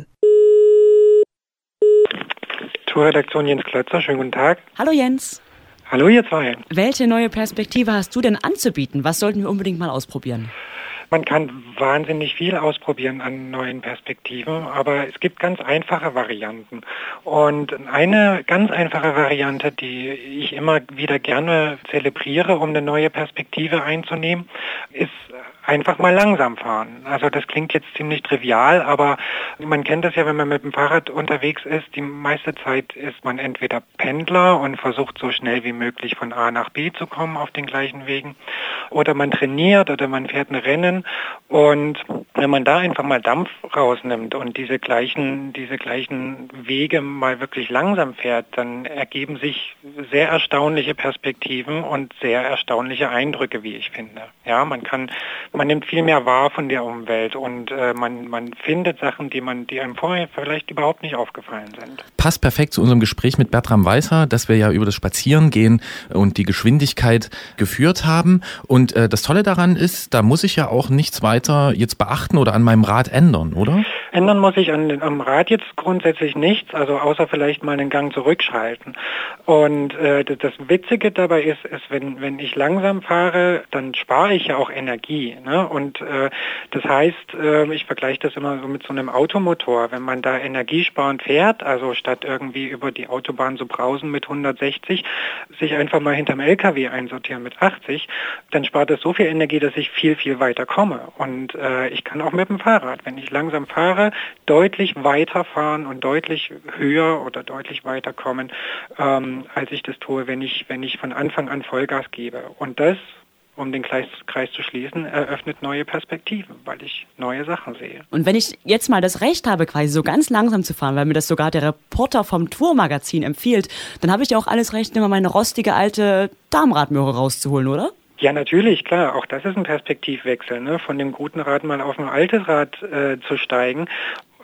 Tourredaktion Jens Klötzer, schönen guten Tag. Hallo Jens. Hallo ihr zwei. Welche neue Perspektive hast du denn anzubieten? Was sollten wir unbedingt mal ausprobieren? Man kann wahnsinnig viel ausprobieren an neuen Perspektiven, aber es gibt ganz einfache Varianten. Und eine ganz einfache Variante, die ich immer wieder gerne zelebriere, um eine neue Perspektive einzunehmen, ist einfach mal langsam fahren. Also das klingt jetzt ziemlich trivial, aber man kennt das ja, wenn man mit dem Fahrrad unterwegs ist. Die meiste Zeit ist man entweder Pendler und versucht so schnell wie möglich von A nach B zu kommen auf den gleichen Wegen. Oder man trainiert oder man fährt ein Rennen. Und wenn man da einfach mal Dampf rausnimmt und diese gleichen, diese gleichen Wege mal wirklich langsam fährt, dann ergeben sich sehr erstaunliche Perspektiven und sehr erstaunliche Eindrücke, wie ich finde. Ja, man kann Man nimmt viel mehr wahr von der Umwelt und äh, man, man findet Sachen, die man, die einem vorher vielleicht überhaupt nicht aufgefallen sind. Passt perfekt zu unserem Gespräch mit Bertram Weißer, das wir ja über das Spazierengehen und die Geschwindigkeit geführt haben. Und äh, das Tolle daran ist, da muss ich ja auch nichts weiter jetzt beachten oder an meinem Rad ändern, oder? Ändern muss ich an, am Rad jetzt grundsätzlich nichts, also außer vielleicht mal einen Gang zurückschalten. Und äh, das Witzige dabei ist, ist wenn, wenn ich langsam fahre, dann spare ich ja auch Energie. Ne? Und äh, das heißt, äh, ich vergleiche das immer so mit so einem Automotor. Wenn man da energiesparend fährt, also statt irgendwie über die Autobahn zu brausen mit hundertsechzig, sich einfach mal hinterm L K W einsortieren mit achtzig, dann spart das so viel Energie, dass ich viel, viel weiter komme. Und äh, ich kann auch mit dem Fahrrad, wenn ich langsam fahre, deutlich weiter fahren und deutlich höher oder deutlich weiter kommen, ähm, als ich das tue, wenn ich, wenn ich von Anfang an Vollgas gebe. Und das, um den Kreis, Kreis zu schließen, eröffnet neue Perspektiven, weil ich neue Sachen sehe. Und wenn ich jetzt mal das Recht habe, quasi so ganz langsam zu fahren, weil mir das sogar der Reporter vom Tourmagazin empfiehlt, dann habe ich ja auch alles Recht, immer meine rostige alte Darmradmöhre rauszuholen, oder? Ja, natürlich, klar. Auch das ist ein Perspektivwechsel, ne? Von dem guten Rad mal auf ein altes Rad äh, zu steigen.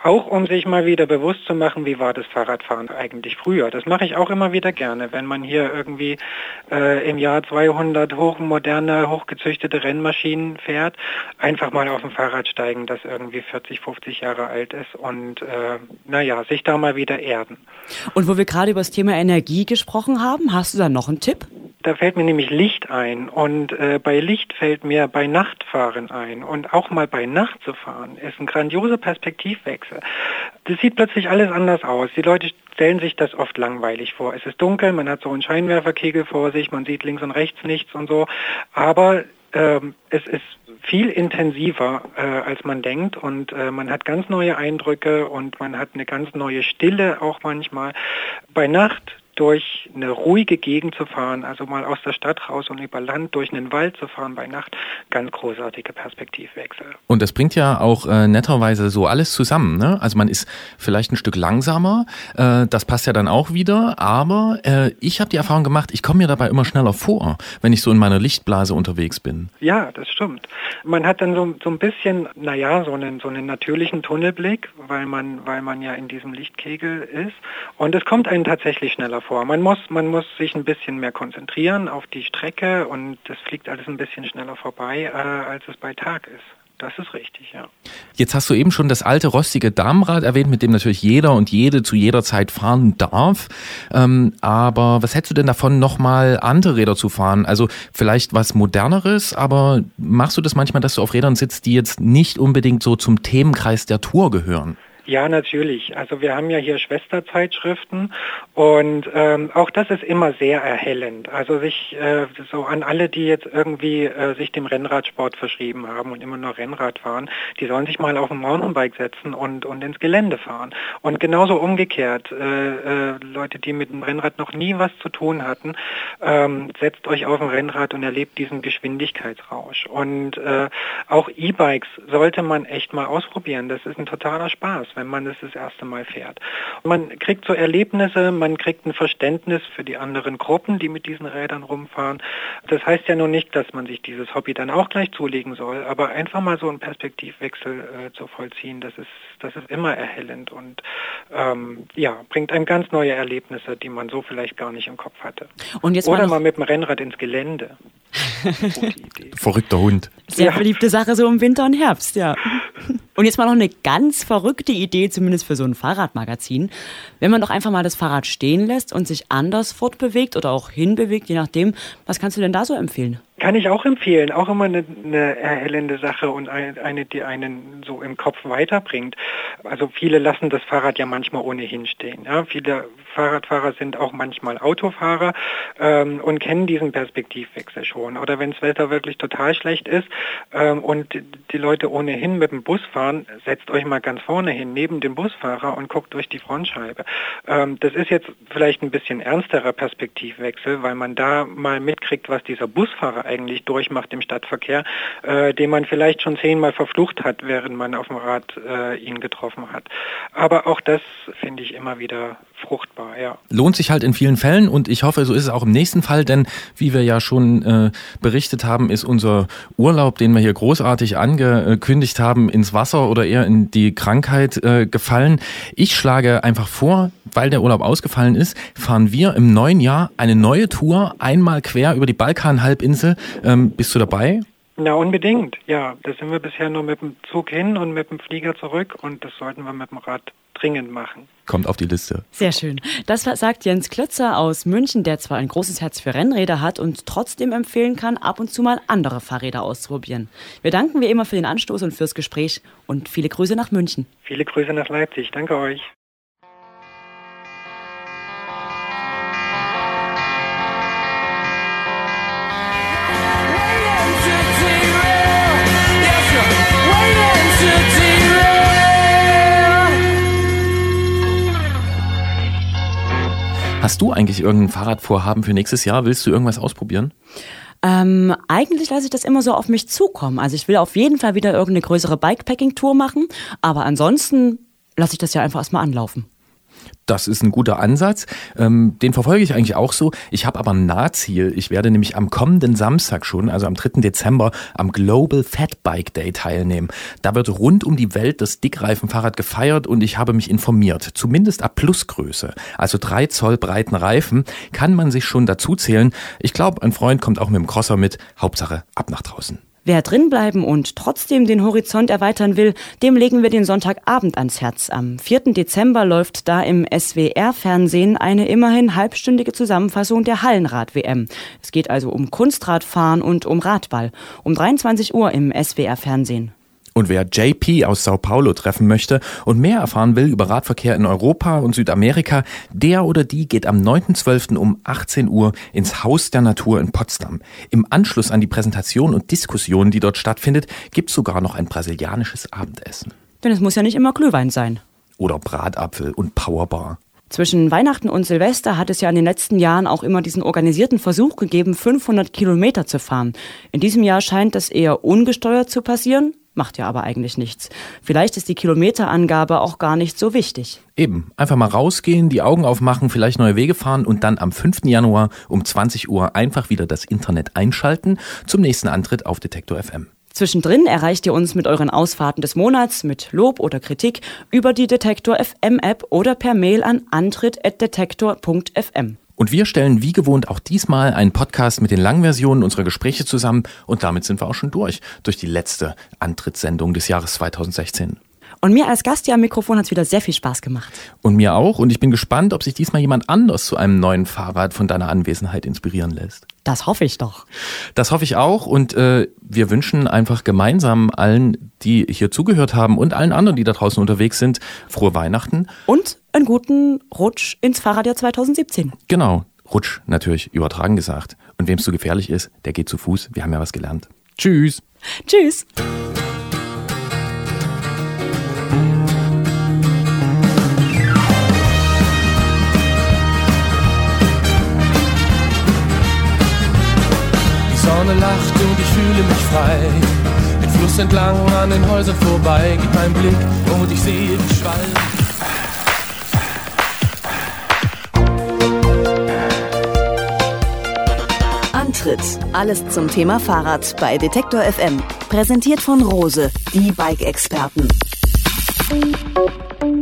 auch um sich mal wieder bewusst zu machen, wie war das Fahrradfahren eigentlich früher. Das mache ich auch immer wieder gerne, wenn man hier irgendwie äh, im Jahr zweihundert hochmoderne, hochgezüchtete Rennmaschinen fährt, einfach mal auf ein Fahrrad steigen, das irgendwie vierzig, fünfzig Jahre alt ist und äh, naja, sich da mal wieder erden. Und wo wir gerade über das Thema Energie gesprochen haben, hast du da noch einen Tipp? Da fällt mir nämlich Licht ein und äh, bei Licht fällt mir bei Nachtfahren ein und auch mal bei Nacht zu fahren ist ein grandioser Perspektivwechsel. Das sieht plötzlich alles anders aus. Die Leute stellen sich das oft langweilig vor. Es ist dunkel, man hat so einen Scheinwerferkegel vor sich, man sieht links und rechts nichts und so, aber ähm, es ist viel intensiver, äh, als man denkt und äh, man hat ganz neue Eindrücke und man hat eine ganz neue Stille auch manchmal. Bei Nacht durch eine ruhige Gegend zu fahren, also mal aus der Stadt raus und über Land durch einen Wald zu fahren bei Nacht, ganz großartige Perspektivwechsel. Und das bringt ja auch äh, netterweise so alles zusammen, ne? Also man ist vielleicht ein Stück langsamer, äh, das passt ja dann auch wieder, aber äh, ich habe die Erfahrung gemacht, ich komme mir dabei immer schneller vor, wenn ich so in meiner Lichtblase unterwegs bin. Ja, das stimmt. Man hat dann so, so ein bisschen, naja, so einen, so einen natürlichen Tunnelblick, weil man, weil man ja in diesem Lichtkegel ist und es kommt einem tatsächlich schneller vor. Man muss, man muss sich ein bisschen mehr konzentrieren auf die Strecke und das fliegt alles ein bisschen schneller vorbei, äh, als es bei Tag ist. Das ist richtig, ja. Jetzt hast du eben schon das alte rostige Damenrad erwähnt, mit dem natürlich jeder und jede zu jeder Zeit fahren darf. Ähm, aber was hättest du denn davon, nochmal andere Räder zu fahren? Also vielleicht was Moderneres, aber machst du das manchmal, dass du auf Rädern sitzt, die jetzt nicht unbedingt so zum Themenkreis der Tour gehören? Ja, natürlich. Also wir haben ja hier Schwesterzeitschriften und ähm, auch das ist immer sehr erhellend. Also sich äh, so an alle, die jetzt irgendwie äh, sich dem Rennradsport verschrieben haben und immer nur Rennrad fahren, die sollen sich mal auf ein Mountainbike setzen und und ins Gelände fahren. Und genauso umgekehrt, äh, äh, Leute, die mit dem Rennrad noch nie was zu tun hatten, ähm, setzt euch auf ein Rennrad und erlebt diesen Geschwindigkeitsrausch. Und äh, auch E-Bikes sollte man echt mal ausprobieren. Das ist ein totaler Spaß, wenn man das das erste Mal fährt. Man kriegt so Erlebnisse, man kriegt ein Verständnis für die anderen Gruppen, die mit diesen Rädern rumfahren. Das heißt ja nur nicht, dass man sich dieses Hobby dann auch gleich zulegen soll, aber einfach mal so einen Perspektivwechsel äh, zu vollziehen, das ist, das ist immer erhellend und ähm, ja, bringt einem ganz neue Erlebnisse, die man so vielleicht gar nicht im Kopf hatte. Und jetzt Oder mal, mal mit dem Rennrad ins Gelände. Gute Idee. Verrückter Hund. Sehr Ja. beliebte Sache so im Winter und Herbst, ja. Und jetzt mal noch eine ganz verrückte Idee, zumindest für so ein Fahrradmagazin. Wenn man doch einfach mal das Fahrrad stehen lässt und sich anders fortbewegt oder auch hinbewegt, je nachdem, was kannst du denn da so empfehlen? Kann ich auch empfehlen, auch immer eine, eine erhellende Sache und eine, die einen so im Kopf weiterbringt. Also viele lassen das Fahrrad ja manchmal ohnehin stehen. Ja? Viele Fahrradfahrer sind auch manchmal Autofahrer ähm, und kennen diesen Perspektivwechsel schon. Oder wenn das Wetter wirklich total schlecht ist ähm, und die Leute ohnehin mit dem Bus fahren, setzt euch mal ganz vorne hin, neben dem Busfahrer und guckt durch die Frontscheibe. Ähm, das ist jetzt vielleicht ein bisschen ernsterer Perspektivwechsel, weil man da mal mitkriegt, was dieser Busfahrer eigentlich durchmacht im Stadtverkehr, äh, den man vielleicht schon zehnmal verflucht hat, während man auf dem Rad äh, ihn getroffen hat. Aber auch das finde ich immer wieder fruchtbar, ja. Lohnt sich halt in vielen Fällen und ich hoffe, so ist es auch im nächsten Fall, denn wie wir ja schon äh, berichtet haben, ist unser Urlaub, den wir hier großartig angekündigt haben, ins Wasser oder eher in die Krankheit äh, gefallen. Ich schlage einfach vor, weil der Urlaub ausgefallen ist, fahren wir im neuen Jahr eine neue Tour, einmal quer über die Balkanhalbinsel. Ähm, bist du dabei? Na, unbedingt, ja. Da sind wir bisher nur mit dem Zug hin und mit dem Flieger zurück und das sollten wir mit dem Rad dringend machen. Kommt auf die Liste. Sehr schön. Das sagt Jens Klötzer aus München, der zwar ein großes Herz für Rennräder hat und trotzdem empfehlen kann, ab und zu mal andere Fahrräder auszuprobieren. Wir danken wie immer für den Anstoß und fürs Gespräch und viele Grüße nach München. Viele Grüße nach Leipzig. Danke euch. Hast du eigentlich irgendein Fahrradvorhaben für nächstes Jahr? Willst du irgendwas ausprobieren? Ähm, eigentlich lasse ich das immer so auf mich zukommen. Also ich will auf jeden Fall wieder irgendeine größere Bikepacking-Tour machen, aber ansonsten lasse ich das ja einfach erstmal anlaufen. Das ist ein guter Ansatz. Ähm, den verfolge ich eigentlich auch so. Ich habe aber ein Nahziel. Ich werde nämlich am kommenden Samstag schon, also am dritten Dezember, am Global Fat Bike Day teilnehmen. Da wird rund um die Welt das Dickreifenfahrrad gefeiert und ich habe mich informiert. Zumindest ab Plusgröße, also drei Zoll breiten Reifen, kann man sich schon dazu zählen. Ich glaube, ein Freund kommt auch mit dem Crosser mit. Hauptsache ab nach draußen. Wer drinbleiben und trotzdem den Horizont erweitern will, dem legen wir den Sonntagabend ans Herz. Am vierten Dezember läuft da im S W R-Fernsehen eine immerhin halbstündige Zusammenfassung der Hallenrad-W M. Es geht also um Kunstradfahren und um Radball. Um dreiundzwanzig Uhr im S W R-Fernsehen. Und wer J P aus Sao Paulo treffen möchte und mehr erfahren will über Radverkehr in Europa und Südamerika, der oder die geht am neunten zwölften um achtzehn Uhr ins Haus der Natur in Potsdam. Im Anschluss an die Präsentation und Diskussion, die dort stattfindet, gibt's sogar noch ein brasilianisches Abendessen. Denn es muss ja nicht immer Glühwein sein. Oder Bratapfel und Powerbar. Zwischen Weihnachten und Silvester hat es ja in den letzten Jahren auch immer diesen organisierten Versuch gegeben, fünfhundert Kilometer zu fahren. In diesem Jahr scheint das eher ungesteuert zu passieren. Macht ja aber eigentlich nichts. Vielleicht ist die Kilometerangabe auch gar nicht so wichtig. Eben, einfach mal rausgehen, die Augen aufmachen, vielleicht neue Wege fahren und dann am fünften Januar um zwanzig Uhr einfach wieder das Internet einschalten zum nächsten Antritt auf Detektor F M. Zwischendrin erreicht ihr uns mit euren Ausfahrten des Monats, mit Lob oder Kritik über die Detektor F M App oder per Mail an antritt at detektor punkt f m. Und wir stellen wie gewohnt auch diesmal einen Podcast mit den Langversionen unserer Gespräche zusammen und damit sind wir auch schon durch, durch die letzte Antrittssendung des Jahres zweitausendsechzehn. Und mir als Gast hier am Mikrofon hat es wieder sehr viel Spaß gemacht. Und mir auch. Und ich bin gespannt, ob sich diesmal jemand anders zu einem neuen Fahrrad von deiner Anwesenheit inspirieren lässt. Das hoffe ich doch. Das hoffe ich auch. Und äh, wir wünschen einfach gemeinsam allen, die hier zugehört haben und allen anderen, die da draußen unterwegs sind, frohe Weihnachten. Und einen guten Rutsch ins Fahrradjahr zweitausendsiebzehn. Genau. Rutsch natürlich übertragen gesagt. Und wem es zu gefährlich ist, der geht zu Fuß. Wir haben ja was gelernt. Tschüss. Tschüss. Die Sonne lacht und ich fühle mich frei. Den Fluss entlang an den Häusern vorbei geht mein Blick und ich sehe die Schwalben. Antritt. Alles zum Thema Fahrrad bei Detektor F M. Präsentiert von Rose, die Bike-Experten.